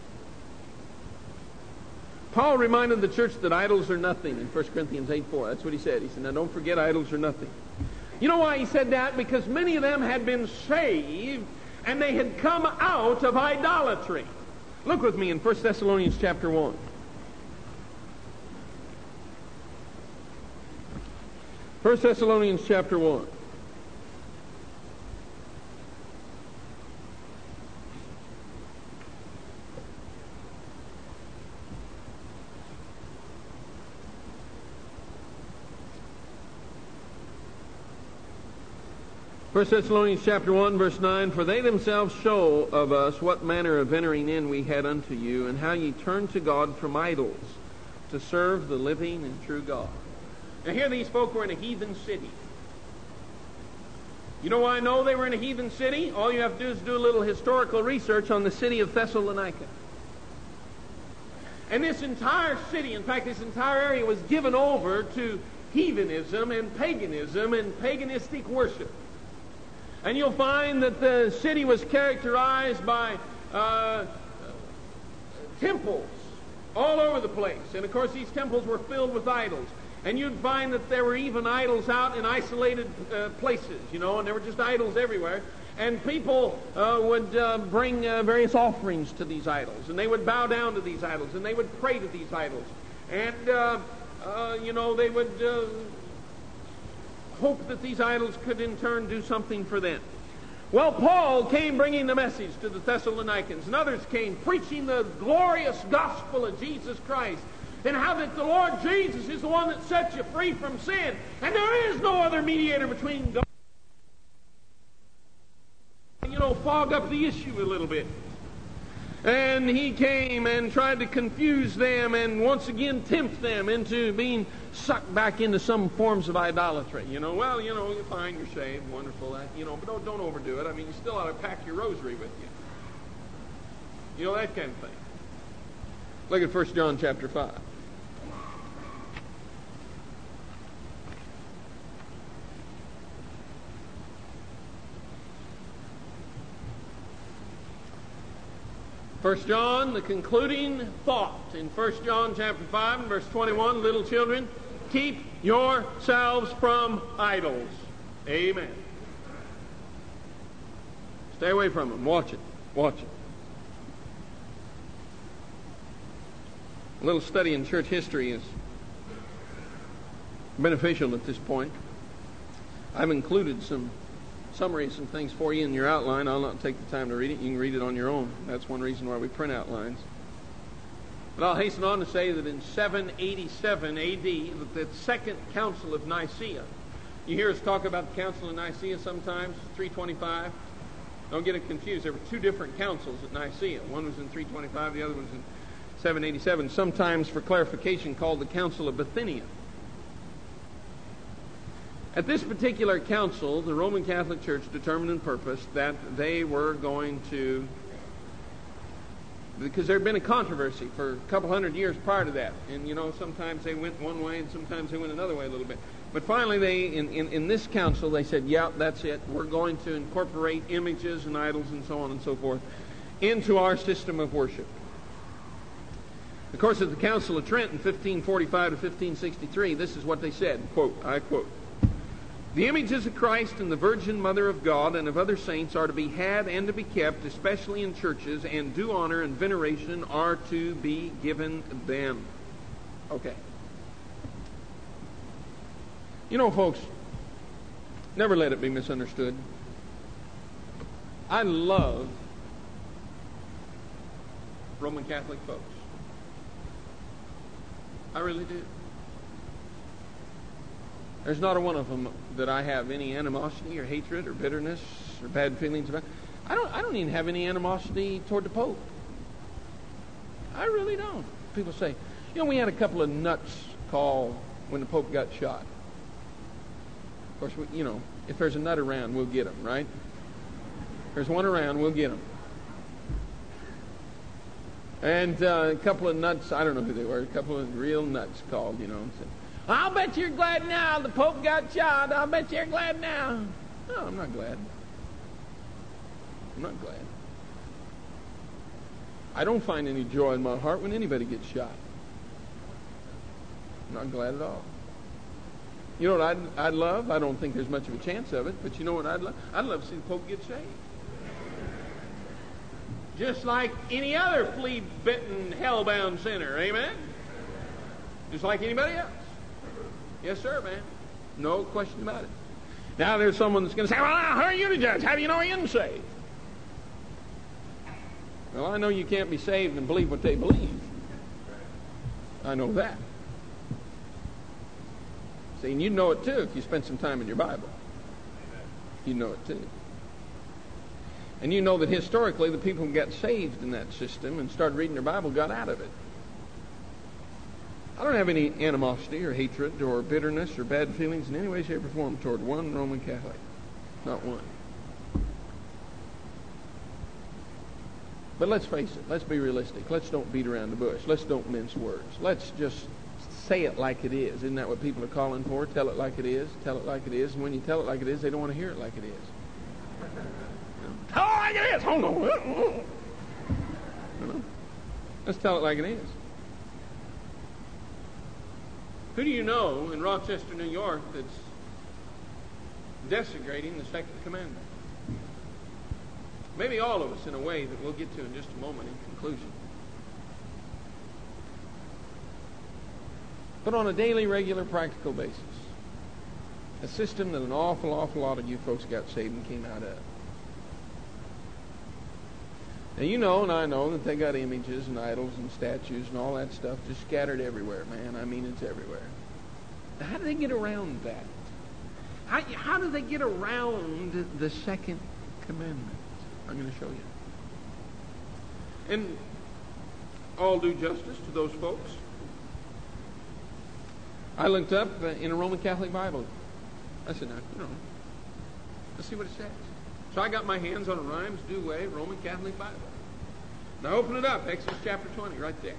Paul reminded the church that idols are nothing in 1 Corinthians 8:4. That's what he said. He said, now don't forget idols are nothing. You know why he said that? Because many of them had been saved and they had come out of idolatry. Look with me in 1 Thessalonians chapter 1. 1 Thessalonians chapter 1. First Thessalonians chapter 1, verse 9, for they themselves show of us what manner of entering in we had unto you, and how ye turned to God from idols to serve the living and true God. Now here these folk were in a heathen city. You know why I know they were in a heathen city? All you have to do is do a little historical research on the city of Thessalonica. And this entire city, in fact, this entire area was given over to heathenism and paganism and paganistic worship. And you'll find that the city was characterized by temples all over the place. And of course these temples were filled with idols. And you'd find that there were even idols out in isolated places, and there were just idols everywhere. And people would bring various offerings to these idols. And they would bow down to these idols. And they would pray to these idols. And, they would hope that these idols could in turn do something for them. Well, Paul came bringing the message to the Thessalonians, and others came preaching the glorious gospel of Jesus Christ, and how that the Lord Jesus is the one that sets you free from sin, and there is no other mediator between God. Fog up the issue a little bit. And he came and tried to confuse them and once again tempt them into being sucked back into some forms of idolatry. Well, you're fine, you're saved, wonderful, but don't overdo it. I mean, you still ought to pack your rosary with you. That kind of thing. Look at 1 John chapter 5. First John, the concluding thought in 1 John chapter 5 and verse 21, little children, keep yourselves from idols. Amen. Stay away from them. Watch it. Watch it. A little study in church history is beneficial at this point. I've included some summaries and things for you in your outline. I'll not take the time to read it. You can read it on your own. That's one reason why we print outlines. But I'll hasten on to say that in 787 A.D., the Second Council of Nicaea, you hear us talk about the Council of Nicaea sometimes, 325. Don't get it confused. There were two different councils at Nicaea. One was in 325, the other was in 787, sometimes for clarification called the Council of Bithynia. At this particular council, the Roman Catholic Church determined and purposed that they were going to, because there had been a controversy for a couple hundred years prior to that. And, sometimes they went one way and sometimes they went another way a little bit. But finally, they, in this council, they said, yeah, that's it. We're going to incorporate images and idols and so on and so forth into our system of worship. Of course, at the Council of Trent in 1545 to 1563, this is what they said, quote, I quote, "The images of Christ and the Virgin Mother of God and of other saints are to be had and to be kept, especially in churches, and due honor and veneration are to be given them." Okay. Folks, never let it be misunderstood. I love Roman Catholic folks. I really do. There's not a one of them that I have any animosity or hatred or bitterness or bad feelings about. I don't even have any animosity toward the Pope. I really don't. People say, we had a couple of nuts call when the Pope got shot. Of course, if there's a nut around, we'll get him, right? If there's one around, we'll get him. And a couple of nuts, I don't know who they were, a couple of real nuts called, and said, "I'll bet you're glad now the Pope got shot. I'll bet you're glad now." No, I'm not glad. I'm not glad. I don't find any joy in my heart when anybody gets shot. I'm not glad at all. You know what I'd love? I don't think there's much of a chance of it, but you know what I'd love? I'd love to see the Pope get saved. Just like any other flea-bitten, hell-bound sinner. Amen? Just like anybody else. Yes, sir, man. No question about it. Now there's someone that's going to say, "Well, how are you to judge? How do you know he isn't saved?" Well, I know you can't be saved and believe what they believe. I know that. See, and you know it too if you spend some time in your Bible. You know it too. And you know that historically the people who got saved in that system and started reading their Bible got out of it. I don't have any animosity or hatred or bitterness or bad feelings in any way, shape, or form toward one Roman Catholic. Not one. But let's face it. Let's be realistic. Let's don't beat around the bush. Let's don't mince words. Let's just say it like it is. Isn't that what people are calling for? Tell it like it is. Tell it like it is. And when you tell it like it is, they don't want to hear it like it is. Tell it like it is. Hold on. Let's tell it like it is. Who do you know in Rochester, New York, that's desecrating the second commandment? Maybe all of us in a way that we'll get to in just a moment in conclusion. But on a daily, regular, practical basis, a system that an awful lot of you folks got saved and came out of. Now you know and I know that they got images and idols and statues and all that stuff just scattered everywhere, man. I mean, it's everywhere. Now, how do they get around that? How do they get around the second commandment? I'm going to show you. And all due justice to those folks, I looked up in a Roman Catholic Bible. I said, now, let's see what it says. So I got my hands on a Rhymes Douay Roman Catholic Bible. Now open it up, Exodus chapter 20, right there.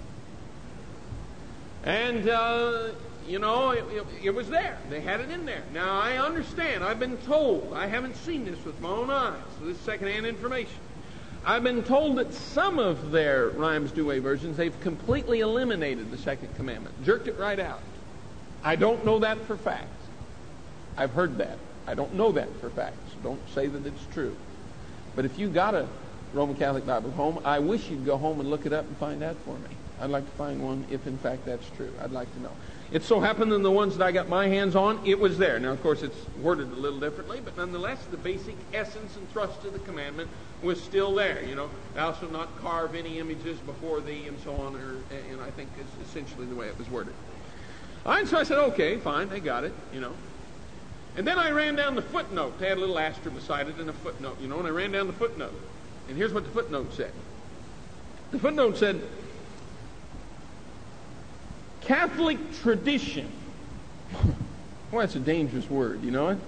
And, it was there. They had it in there. Now I understand. I've been told. I haven't seen this with my own eyes. So this is secondhand information. I've been told that some of their Rhymes Douay versions, they've completely eliminated the second commandment. Jerked it right out. I don't know that for fact. I've heard that. I don't know that for fact. So don't say that it's true. But if you got a Roman Catholic Bible at home, I wish you'd go home and look it up and find out for me. I'd like to find one if in fact that's true. I'd like to know. It so happened in the ones that I got my hands on, it was there. Now, of course, it's worded a little differently, but nonetheless, the basic essence and thrust of the commandment was still there. Thou shalt not carve any images before thee, and so on. And I think it's essentially the way it was worded. All right, so I said, okay, fine, they got it, And then I ran down the footnote. They had a little asterisk beside it and a footnote, and I ran down the footnote. And here's what the footnote said. The footnote said, Catholic tradition. Well, that's a dangerous word, you know it?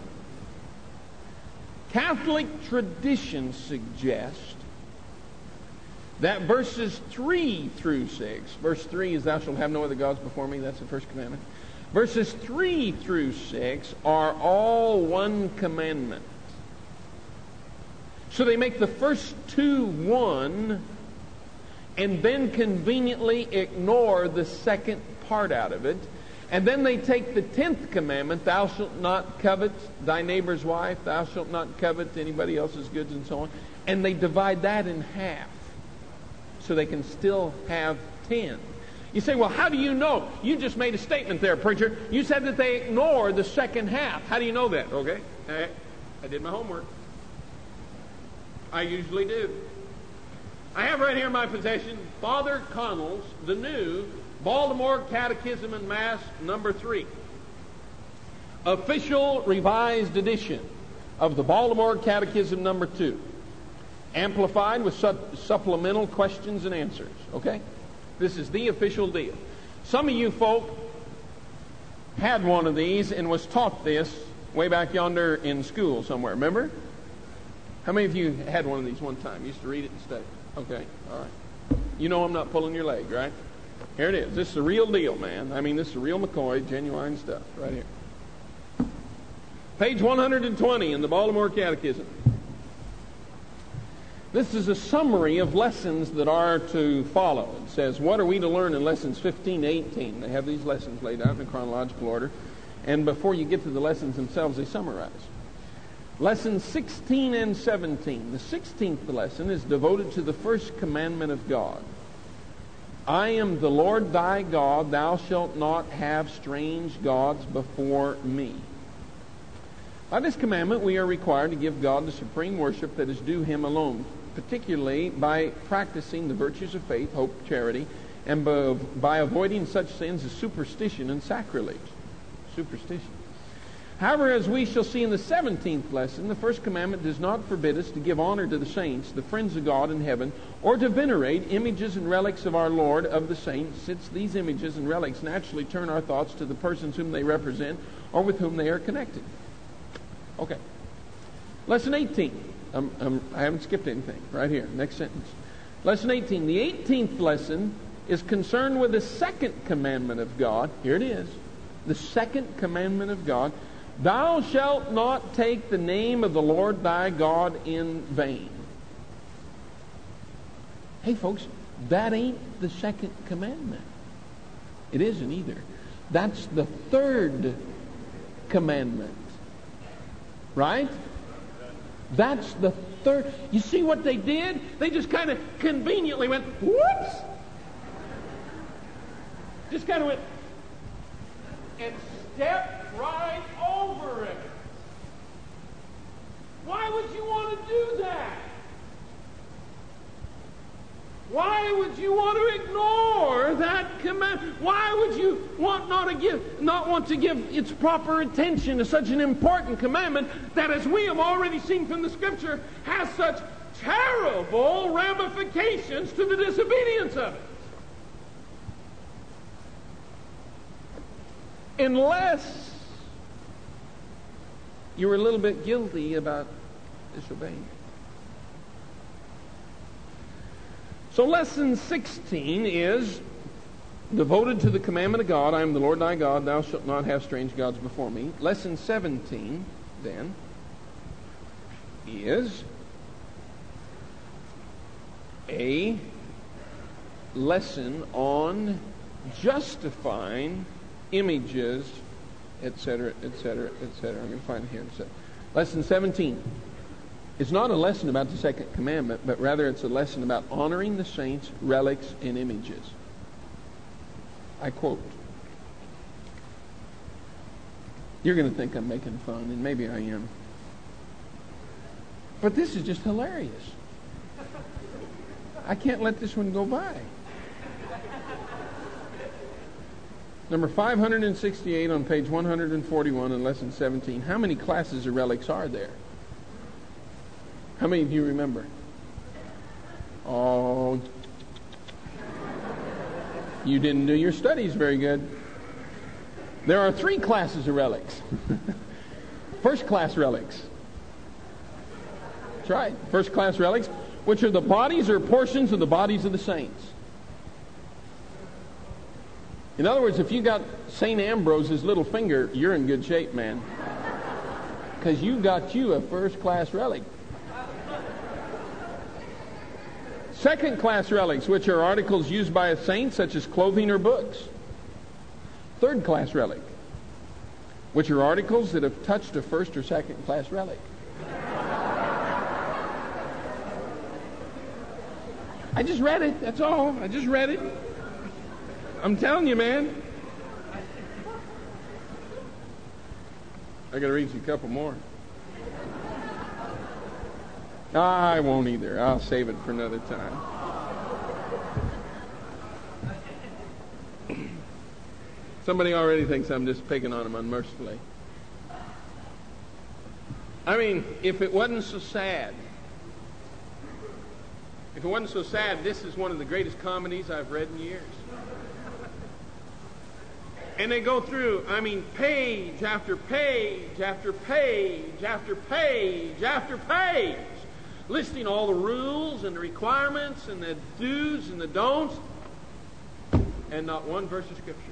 Catholic tradition suggests that verses 3 through 6, verse 3 is thou shalt have no other gods before me, that's the first commandment. Verses 3 through 6 are all one commandment. So they make the first two one, and then conveniently ignore the second part out of it. And then they take the 10th commandment, thou shalt not covet thy neighbor's wife, thou shalt not covet anybody else's goods, and so on, and they divide that in half so they can still have 10. You say, well, how do you know? You just made a statement there, preacher. You said that they ignore the second half. How do you know that? Okay, I did my homework. I usually do. I have right here in my possession Father Connell's The New Baltimore Catechism and Mass, number 3. Official revised edition of the Baltimore Catechism, number 2. Amplified with supplemental questions and answers. Okay? This is the official deal. Some of you folk had one of these and was taught this way back yonder in school somewhere. Remember? How many of you had one of these one time? Used to read it and study? Okay, all right. You know I'm not pulling your leg, right? Here it is. This is the real deal, man. I mean, this is the real McCoy, genuine stuff right here. Page 120 in the Baltimore Catechism. This is a summary of lessons that are to follow. It says, what are we to learn in lessons 15 to 18? They have these lessons laid out in chronological order. And before you get to the lessons themselves, they summarize. Lessons 16 and 17. The 16th lesson is devoted to the first commandment of God. I am the Lord thy God. Thou shalt not have strange gods before me. By this commandment, we are required to give God the supreme worship that is due him alone, particularly by practicing the virtues of faith, hope, charity, and by avoiding such sins as superstition and sacrilege. Superstition. However, as we shall see in the 17th lesson, the first commandment does not forbid us to give honor to the saints, the friends of God in heaven, or to venerate images and relics of our Lord of the saints, since these images and relics naturally turn our thoughts to the persons whom they represent or with whom they are connected. Okay. Lesson 18. I haven't skipped anything. Right here. Next sentence. Lesson 18. The 18th lesson is concerned with the second commandment of God. Here it is. The second commandment of God. Thou shalt not take the name of the Lord thy God in vain. Hey folks, that ain't the second commandment. It isn't either. That's the third commandment. Right? That's the third. You see what they did? They just kind of conveniently went, whoops! Just kind of went and stepped right over it. Why would you want to do that? Why would you want to ignore that command? Why would you not want to give its proper attention to such an important commandment that, as we have already seen from the Scripture, has such terrible ramifications to the disobedience of it? Unless you were a little bit guilty about disobeying. So lesson 16 is devoted to the commandment of God. I am the Lord thy God. Thou shalt not have strange gods before me. Lesson 17, then, is a lesson on justifying images, etc., etc., etc. I'm going to find it here in a second. Lesson 17. It's not a lesson about the second commandment, but rather it's a lesson about honoring the saints, relics, and images. I quote. You're going to think I'm making fun, and maybe I am. But this is just hilarious. I can't let this one go by. Number 568 on page 141 in lesson 17. How many classes of relics are there? How many of you remember? Oh, you didn't do your studies very good. There are 3 classes of relics. First class relics. That's right. First class relics, which are the bodies or portions of the bodies of the saints. In other words, if you got St. Ambrose's little finger, you're in good shape, man. Because you got you a first class relic. Second class relics, which are articles used by a saint, such as clothing or books. Third class relic, which are articles that have touched a first or second class relic. I just read it, that's all. I just read it. I'm telling you, man. I got to read you a couple more. I won't either. I'll save it for another time. Somebody already thinks I'm just picking on them unmercifully. I mean, if it wasn't so sad, this is one of the greatest comedies I've read in years. And they go through, page after page after page after page after page, listing all the rules and the requirements and the do's and the don'ts, and not one verse of Scripture.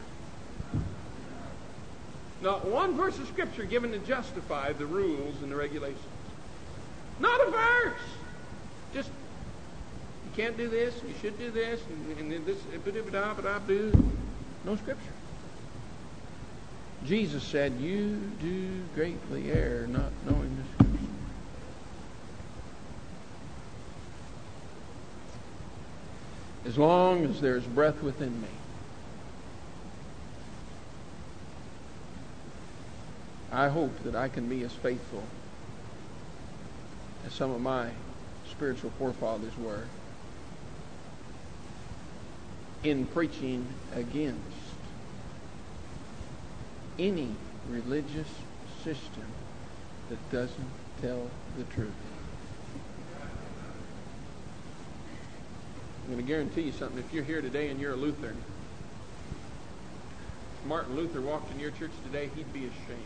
Not one verse of Scripture given to justify the rules and the regulations. Not a verse. Just, you can't do this, you should do this, and this, no Scripture. Jesus said, you do greatly err, not knowing the Scripture. As long as there's breath within me, I hope that I can be as faithful as some of my spiritual forefathers were in preaching against any religious system that doesn't tell the truth. I'm going to guarantee you something. If you're here today and you're a Lutheran, if Martin Luther walked in your church today, he'd be ashamed.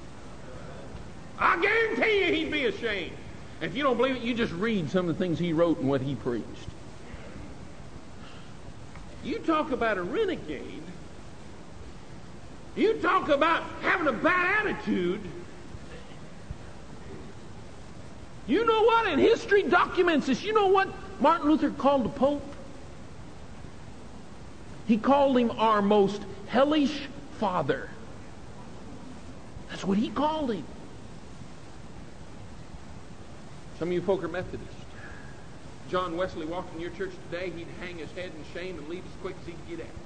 I guarantee you he'd be ashamed. And if you don't believe it, you just read some of the things he wrote and what he preached. You talk about a renegade. You talk about having a bad attitude. You know what? And history documents this. You know what Martin Luther called the Pope? He called him our most hellish father. That's what he called him. Some of you folk are Methodist. John Wesley walked in your church today, he'd hang his head in shame and leave as quick as he could get out.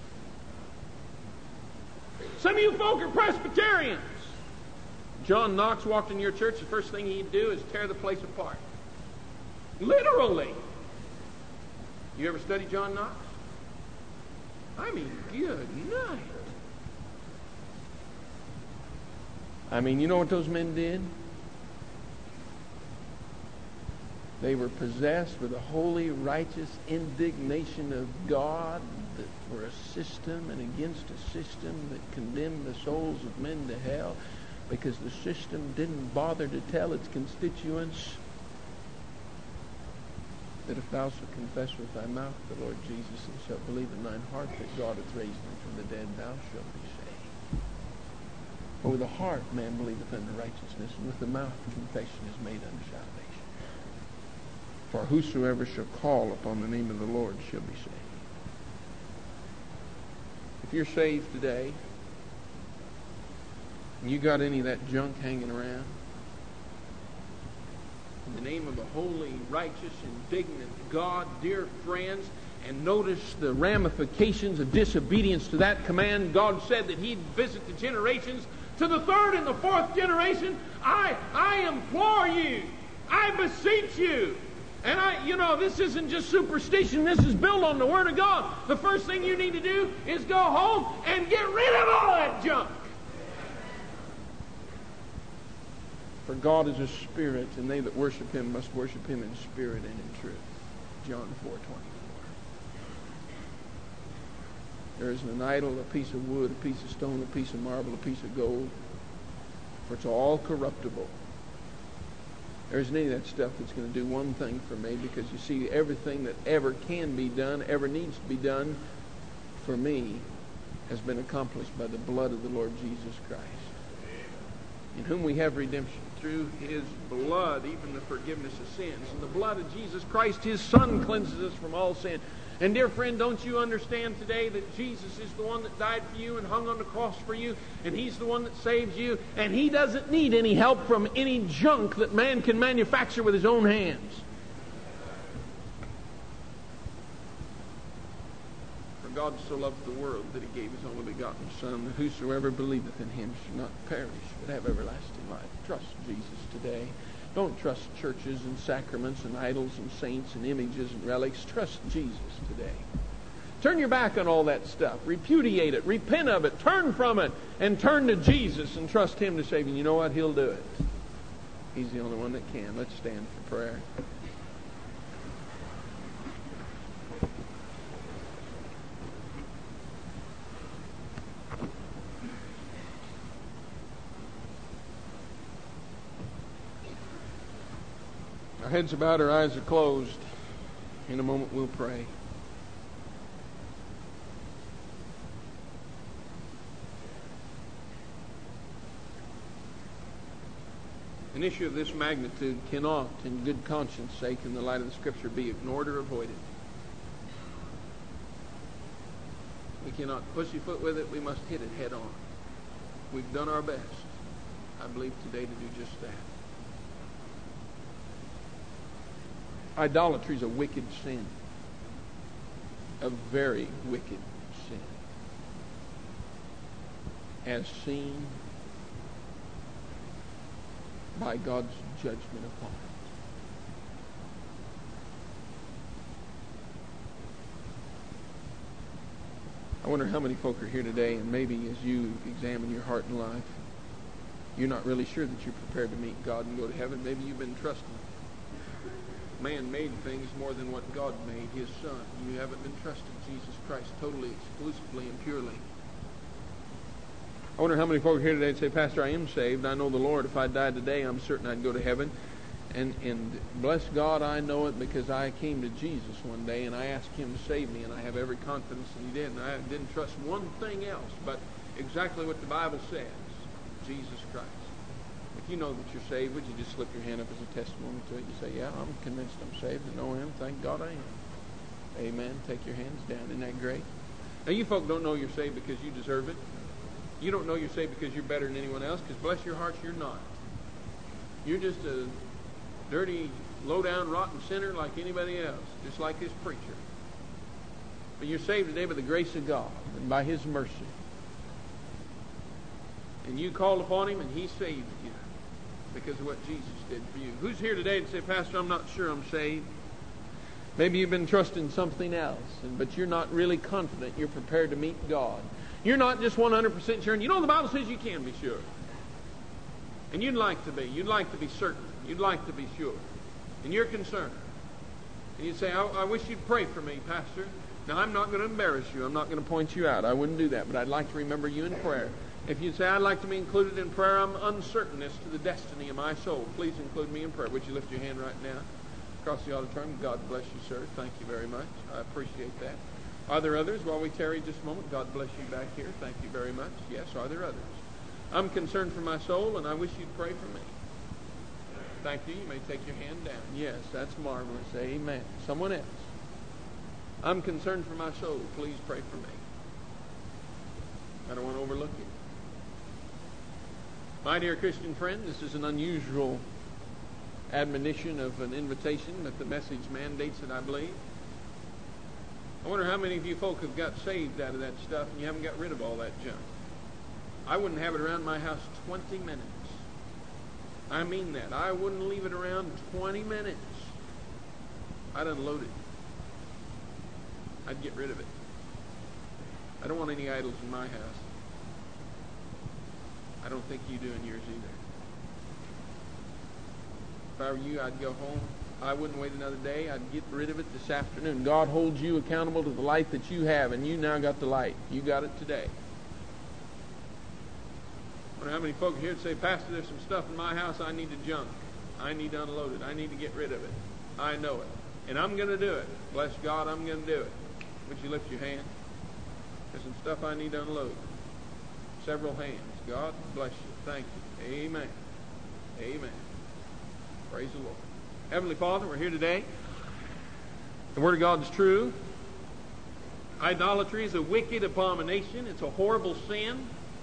Some of you folk are Presbyterians. John Knox walked in your church, the first thing he'd do is tear the place apart. Literally. You ever study John Knox? I mean, good night. I mean, you know what those men did? They were possessed with a holy, righteous indignation of God that for a system and against a system that condemned the souls of men to hell because the system didn't bother to tell its constituents that if thou shalt confess with thy mouth the Lord Jesus and shalt believe in thine heart that God hath raised him from the dead, thou shalt be saved. For with the heart man believeth unto righteousness, and with the mouth confession is made unto salvation. For whosoever shall call upon the name of the Lord shall be saved. If you're saved today, and you got any of that junk hanging around, in the name of a holy, righteous, indignant God, dear friends, and notice the ramifications of disobedience to that command. God said that he'd visit the generations to the third and the fourth generation. I implore you, I beseech you. And this isn't just superstition. This is built on the Word of God. The first thing you need to do is go home and get rid of all that junk. For God is a spirit, and they that worship him must worship him in spirit and in truth. John 4:24. There isn't an idol, a piece of wood, a piece of stone, a piece of marble, a piece of gold. For it's all corruptible. There isn't any of that stuff that's going to do one thing for me, because you see, everything that ever can be done, ever needs to be done for me, has been accomplished by the blood of the Lord Jesus Christ, in whom we have redemption through his blood, even the forgiveness of sins. And the blood of Jesus Christ, his Son, cleanses us from all sin. And dear friend, don't you understand today that Jesus is the one that died for you and hung on the cross for you, and he's the one that saves you, and he doesn't need any help from any junk that man can manufacture with his own hands. For God so loved the world that he gave his only begotten Son, that whosoever believeth in him should not perish, but have everlasting life. Trust Jesus today. Don't trust churches and sacraments and idols and saints and images and relics. Trust Jesus today. Turn your back on all that stuff. Repudiate it. Repent of it. Turn from it. And turn to Jesus and trust him to save you. You know what? He'll do it. He's the only one that can. Let's stand for prayer. Our heads are bowed, our eyes are closed. In a moment we'll pray. An issue of this magnitude cannot, in good conscience sake, in the light of the Scripture, be ignored or avoided. We cannot pussyfoot with it. We must hit it head on. We've done our best, I believe, today to do just that. Idolatry is a wicked sin. A very wicked sin. As seen by God's judgment upon it. I wonder how many folk are here today, and maybe as you examine your heart and life, you're not really sure that you're prepared to meet God and go to heaven. Maybe you've been trusting man made things more than what God made, his Son. You haven't been trusting Jesus Christ totally, exclusively, and purely. I wonder how many folk are here today and say, Pastor, I am saved. I know the Lord. If I died today, I'm certain I'd go to heaven. And bless God, I know it because I came to Jesus one day and I asked Him to save me, and I have every confidence that He did. And I didn't trust one thing else but exactly what the Bible says, Jesus Christ. If you know that you're saved, would you just slip your hand up as a testimony to it? You say, yeah, I'm convinced I'm saved. I know Him. Thank God I am. Amen. Take your hands down. Isn't that great? Now, you folk don't know you're saved because you deserve it. You don't know you're saved because you're better than anyone else, because bless your hearts, you're not. You're just a dirty, low-down, rotten sinner like anybody else, just like this preacher. But you're saved today by the grace of God and by His mercy. And you called upon Him and He saved you because of what Jesus did for you. Who's here today to say, Pastor, I'm not sure I'm saved? Maybe you've been trusting something else, but you're not really confident you're prepared to meet God. You're not just 100% sure. And you know the Bible says you can be sure. And you'd like to be. You'd like to be certain. You'd like to be sure. And you're concerned. And you'd say, I wish you'd pray for me, Pastor. Now, I'm not going to embarrass you. I'm not going to point you out. I wouldn't do that. But I'd like to remember you in prayer. If you'd say, I'd like to be included in prayer, I'm uncertain as to the destiny of my soul. Please include me in prayer. Would you lift your hand right now across the auditorium? God bless you, sir. Thank you very much. I appreciate that. Are there others? While we tarry just a moment, God bless you back here. Thank you very much. Yes, are there others? I'm concerned for my soul, and I wish you'd pray for me. Thank you. You may take your hand down. Yes, that's marvelous. Amen. Someone else. I'm concerned for my soul. Please pray for me. I don't want to overlook you. My dear Christian friend, this is an unusual admonition of an invitation, but the message mandates it, I believe. I wonder how many of you folk have got saved out of that stuff and you haven't got rid of all that junk. I wouldn't have it around my house 20 minutes. I mean that. I wouldn't leave it around 20 minutes. I'd unload it. I'd get rid of it. I don't want any idols in my house. I don't think you do in yours either. If I were you, I'd go home. I wouldn't wait another day. I'd get rid of it this afternoon. God holds you accountable to the light that you have, and you now got the light. You got it today. I wonder how many folk here would say, Pastor, there's some stuff in my house I need to junk. I need to unload it. I need to get rid of it. I know it. And I'm going to do it. Bless God, I'm going to do it. Would you lift your hand? There's some stuff I need to unload. Several hands. God bless you. Thank you. Amen. Amen. Praise the Lord. Heavenly Father, we're here today. The Word of God is true. Idolatry is a wicked abomination. It's a horrible sin.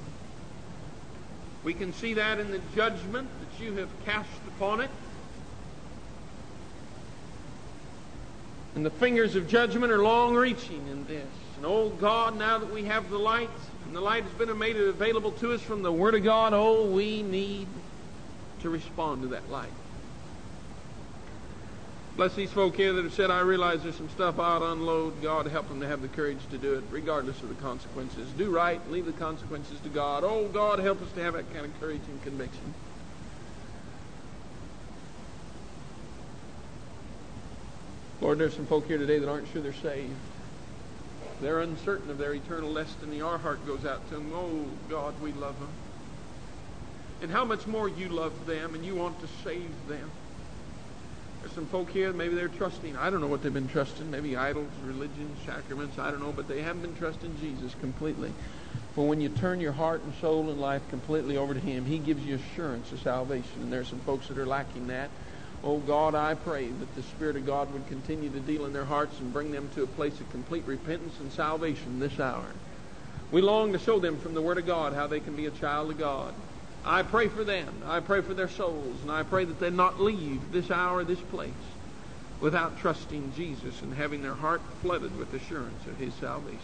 We can see that in the judgment that you have cast upon it. And the fingers of judgment are long-reaching in this. And oh God, now that we have the light, and the light has been made available to us from the Word of God, oh, we need to respond to that light. Bless these folk here that have said, I realize there's some stuff I ought to unload. God, help them to have the courage to do it, regardless of the consequences. Do right, leave the consequences to God. Oh, God, help us to have that kind of courage and conviction. Lord, there's some folk here today that aren't sure they're saved. They're uncertain of their eternal destiny. Our heart goes out to them. Oh, God, we love them. And how much more you love them and you want to save them. There's some folk here, maybe they're trusting. I don't know what they've been trusting. Maybe idols, religion, sacraments. I don't know. But they haven't been trusting Jesus completely. For when you turn your heart and soul and life completely over to Him, He gives you assurance of salvation. And there's some folks that are lacking that. Oh, God, I pray that the Spirit of God would continue to deal in their hearts and bring them to a place of complete repentance and salvation this hour. We long to show them from the Word of God how they can be a child of God. I pray for them. I pray for their souls. And I pray that they not leave this hour, this place, without trusting Jesus and having their heart flooded with assurance of His salvation.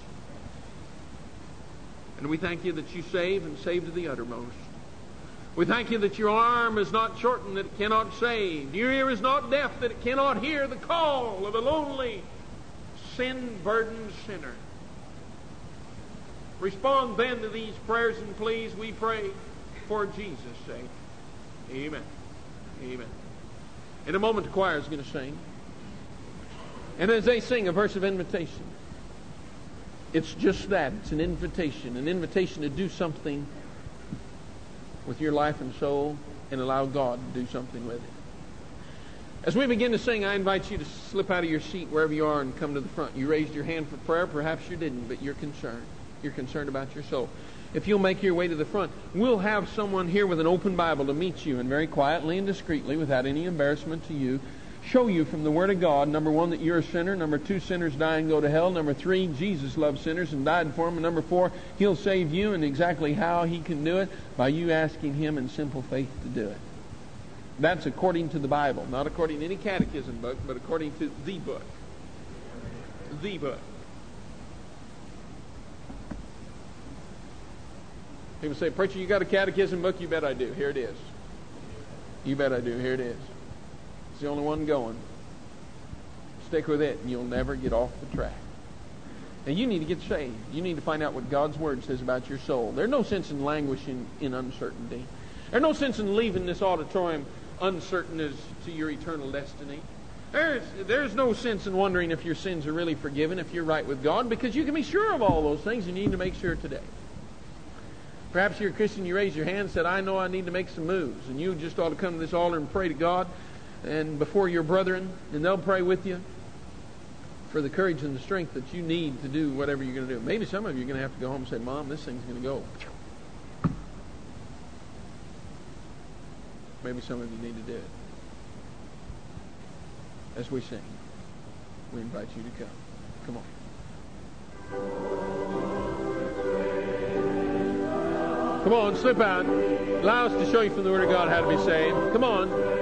And we thank you that you save and save to the uttermost. We thank you that your arm is not shortened that it cannot save. Your ear is not deaf that it cannot hear the call of a lonely, sin-burdened sinner. Respond then to these prayers and pleas, we pray, for Jesus' sake. Amen. Amen. In a moment, the choir is going to sing. And as they sing a verse of invitation, it's just that. It's an invitation to do something with your life and soul and allow God to do something with it. As we begin to sing, I invite you to slip out of your seat wherever you are and come to the front. You raised your hand for prayer. Perhaps you didn't, but you're concerned. You're concerned about your soul. If you'll make your way to the front, we'll have someone here with an open Bible to meet you and very quietly and discreetly, without any embarrassment to you, show you from the Word of God, number 1, that you're a sinner. Number 2, sinners die and go to hell. Number 3, Jesus loved sinners and died for them. And number 4, He'll save you, and exactly how He can do it, by you asking Him in simple faith to do it. That's according to the Bible, not according to any catechism book, but according to the book. The book. People say, "Preacher, you got a catechism book?" You bet I do. Here it is. You bet I do. Here it is. It's the only one going. Stick with it, and you'll never get off the track. And you need to get saved. You need to find out what God's Word says about your soul. There's no sense in languishing in uncertainty. There's no sense in leaving this auditorium uncertain as to your eternal destiny. There's no sense in wondering if your sins are really forgiven, if you're right with God, because you can be sure of all those things, and you need to make sure today. Perhaps you're a Christian, you raise your hand and said, "I know I need to make some moves," and you just ought to come to this altar and pray to God and before your brethren, and they'll pray with you for the courage and the strength that you need to do whatever you're going to do. Maybe some of you are going to have to go home and say, "Mom, this thing's going to go." Maybe some of you need to do it. As we sing, we invite you to come. Come on. Come on, slip out. Allow us to show you from the Word of God how to be saved. Come on.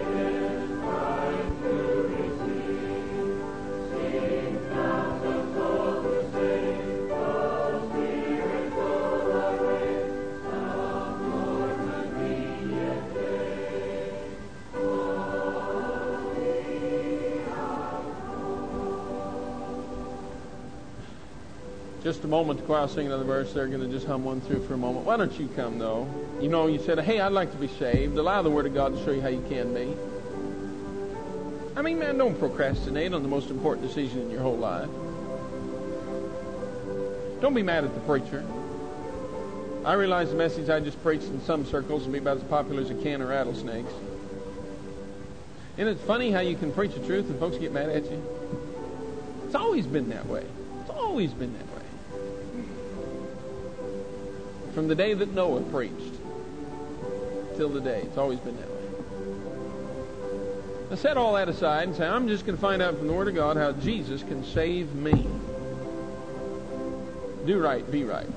Just a moment, the choir will sing another verse. They're going to just hum one through for a moment. Why don't you come, though? You know, you said, "Hey, I'd like to be saved." Allow the Word of God to show you how you can be. I mean, man, don't procrastinate on the most important decision in your whole life. Don't be mad at the preacher. I realize the message I just preached in some circles will be about as popular as a can of rattlesnakes. And it's funny how you can preach the truth and folks get mad at you. It's always been that way. It's always been that way. From the day that Noah preached till the day, it's always been that way. Now set all that aside and say, "I'm just going to find out from the Word of God how Jesus can save me." Do right, be right.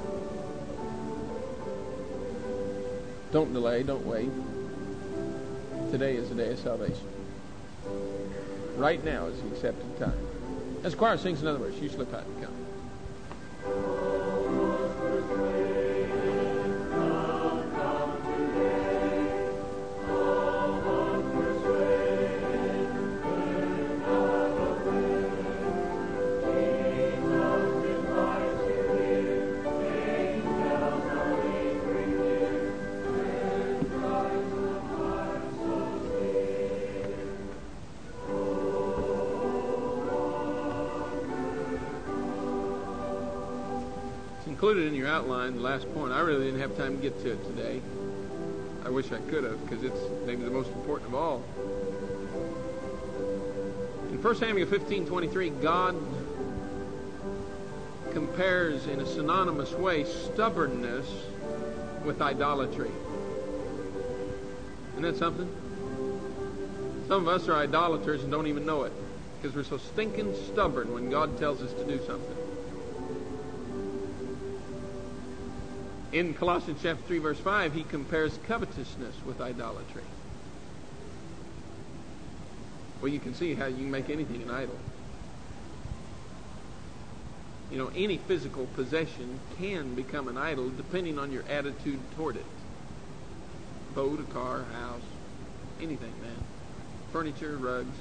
Don't delay, don't wait. Today is the day of salvation. Right now is the accepted time. As the choir sings another verse, you slip out and come. Included in your outline, the last point. I really didn't have time to get to it today. I wish I could have, because it's maybe the most important of all. In 1 Samuel 15:23, God compares in a synonymous way stubbornness with idolatry. Isn't that something? Some of us are idolaters and don't even know it, because we're so stinking stubborn when God tells us to do something. In Colossians chapter 3, verse 5, he compares covetousness with idolatry. Well, you can see how you can make anything an idol. You know, any physical possession can become an idol depending on your attitude toward it. Boat, a car, a house, anything, man. Furniture, rugs,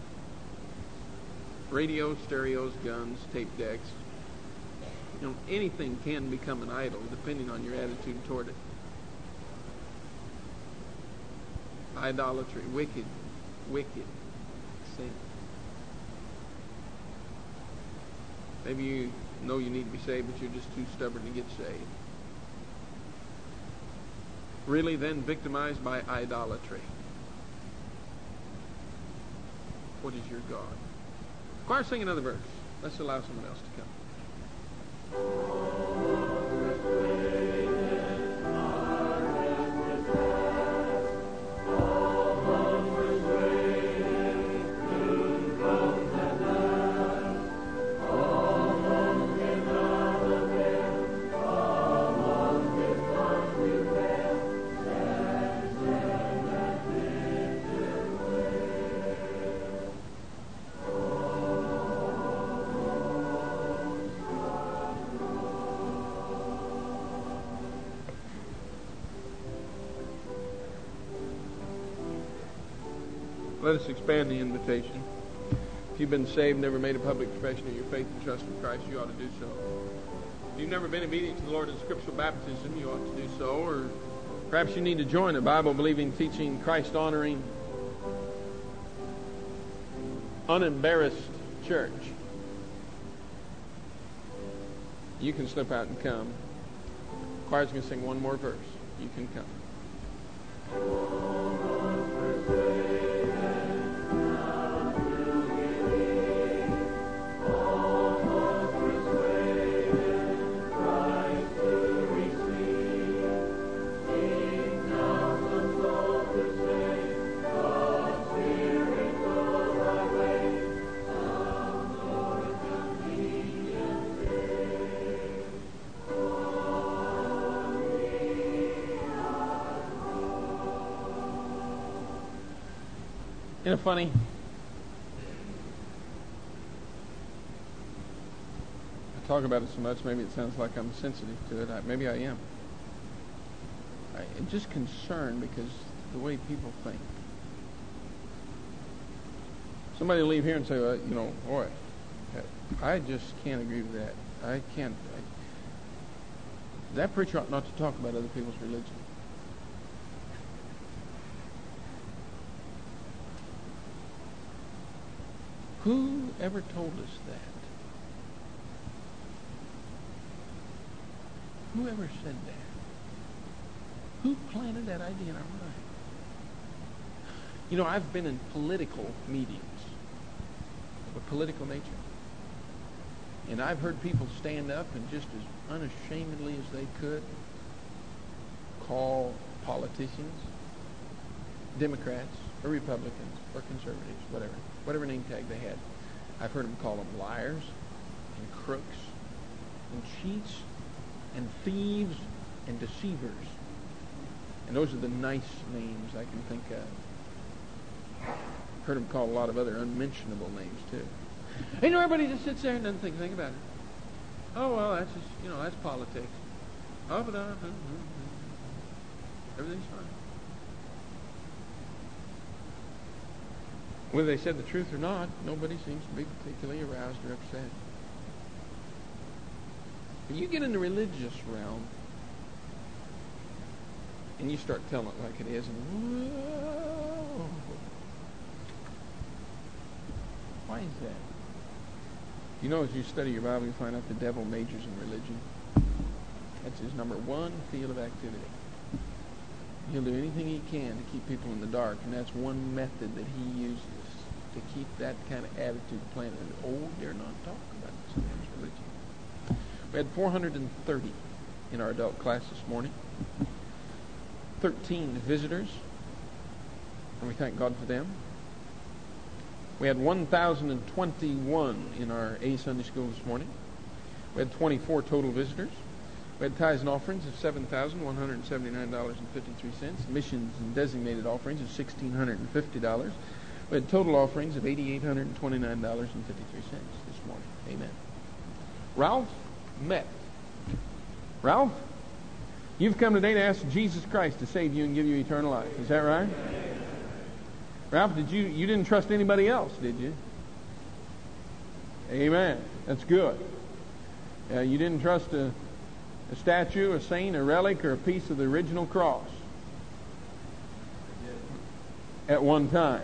radios, stereos, guns, tape decks. You know, anything can become an idol depending on your attitude toward it. Idolatry, wicked sin. Maybe you know you need to be saved, but you're just too stubborn to get saved. Really then victimized by idolatry. what is your God? Choir, sing another verse. Let's allow someone else to come. Let us expand the invitation. If you've been saved, never made a public profession of your faith and trust in Christ, you ought to do so. If you've never been obedient to the Lord in scriptural baptism, you ought to do so. Or perhaps you need to join a Bible-believing, teaching, Christ-honoring, unembarrassed church. You can slip out and come. The choir's going to sing one more verse. You can come. Isn't it funny? I talk about it so much, maybe it sounds like I'm sensitive to it. Maybe I am. I'm just concerned because the way people think. Somebody will leave here and say, well, boy, I just can't agree with that. I can't. That preacher ought not to talk about other people's religion. Who ever told us that? Who ever said that? Who planted that idea in our mind? I've been in political meetings of a political nature. And I've heard people stand up and just as unashamedly as they could call politicians, Democrats, or Republicans, or conservatives, whatever name tag they had. I've heard them call them liars, and crooks, and cheats, and thieves, and deceivers. And those are the nice names I can think of. Heard them call a lot of other unmentionable names, too. And everybody just sits there and doesn't think about it. Oh, well, that's just, that's politics. Oh, but everything's fine. Whether they said the truth or not, nobody seems to be particularly aroused or upset. When you get in the religious realm and you start telling it like it is, and whoa, why is that? As you study your Bible, you find out the devil majors in religion. That's his number one field of activity. He'll do anything he can to keep people in the dark, and that's one method that he uses to keep that kind of attitude planted. Oh, dare not talk about someone's religion. We had 430 in our adult class this morning. 13 visitors, and we thank God for them. We had 1,021 in our A Sunday school this morning. We had 24 total visitors. We had tithes and offerings of $7,179.53. Missions and designated offerings of $1,650. We had total offerings of $8,829.53 this morning. Amen. Ralph Met. Ralph, you've come today to ask Jesus Christ to save you and give you eternal life. Is that right? Ralph, you didn't trust anybody else, did you? Amen. That's good. You didn't trust a statue, a saint, a relic, or a piece of the original cross at one time.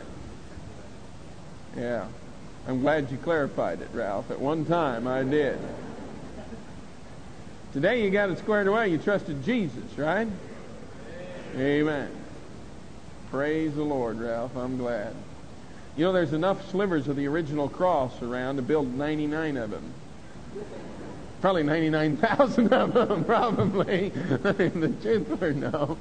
Yeah. I'm glad you clarified it, Ralph. At one time, I did. Today, you got it squared away. You trusted Jesus, right? Amen. Praise the Lord, Ralph. I'm glad. You know, there's enough slivers of the original cross around to build 99 of them. Probably 99,000 of them, probably. The truth or no.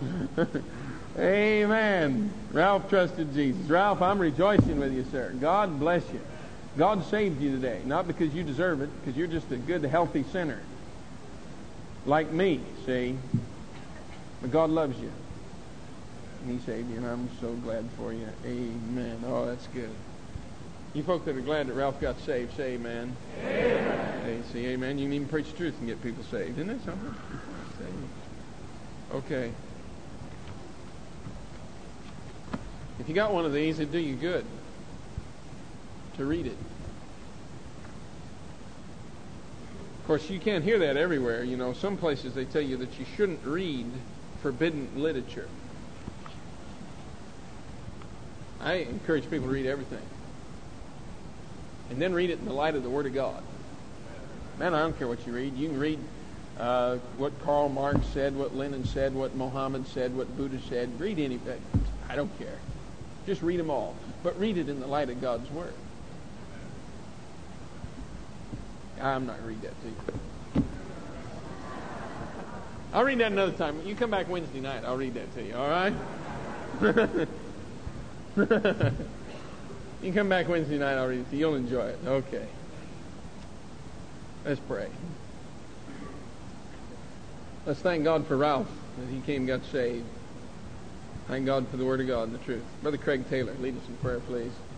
Amen. Ralph trusted Jesus. Ralph, I'm rejoicing with you, sir. God bless you. God saved you today. Not because you deserve it, because you're just a good, healthy sinner. Like me, see? But God loves you. And He saved you, and I'm so glad for you. Amen. Oh, that's good. You folk that are glad that Ralph got saved, say amen. Amen. Hey, say amen. You can even preach the truth and get people saved. Isn't that something? Okay. If you got one of these, it'd do you good to read it. Of course, you can't hear that everywhere. You know, some places they tell you that you shouldn't read forbidden literature. I encourage people to read everything. And then read it in the light of the Word of God. Man, I don't care what you read. You can read what Karl Marx said, what Lenin said, what Mohammed said, what Buddha said. Read anything. I don't care. Just read them all. But read it in the light of God's Word. I'm not going to read that to you. I'll read that another time. You come back Wednesday night, I'll read that to you, all right? You come back Wednesday night, I'll read it to you. You'll enjoy it. Okay. Let's pray. Let's thank God for Ralph, that he came and got saved. Thank God for the Word of God and the truth. Brother Craig Taylor, lead us in prayer, please.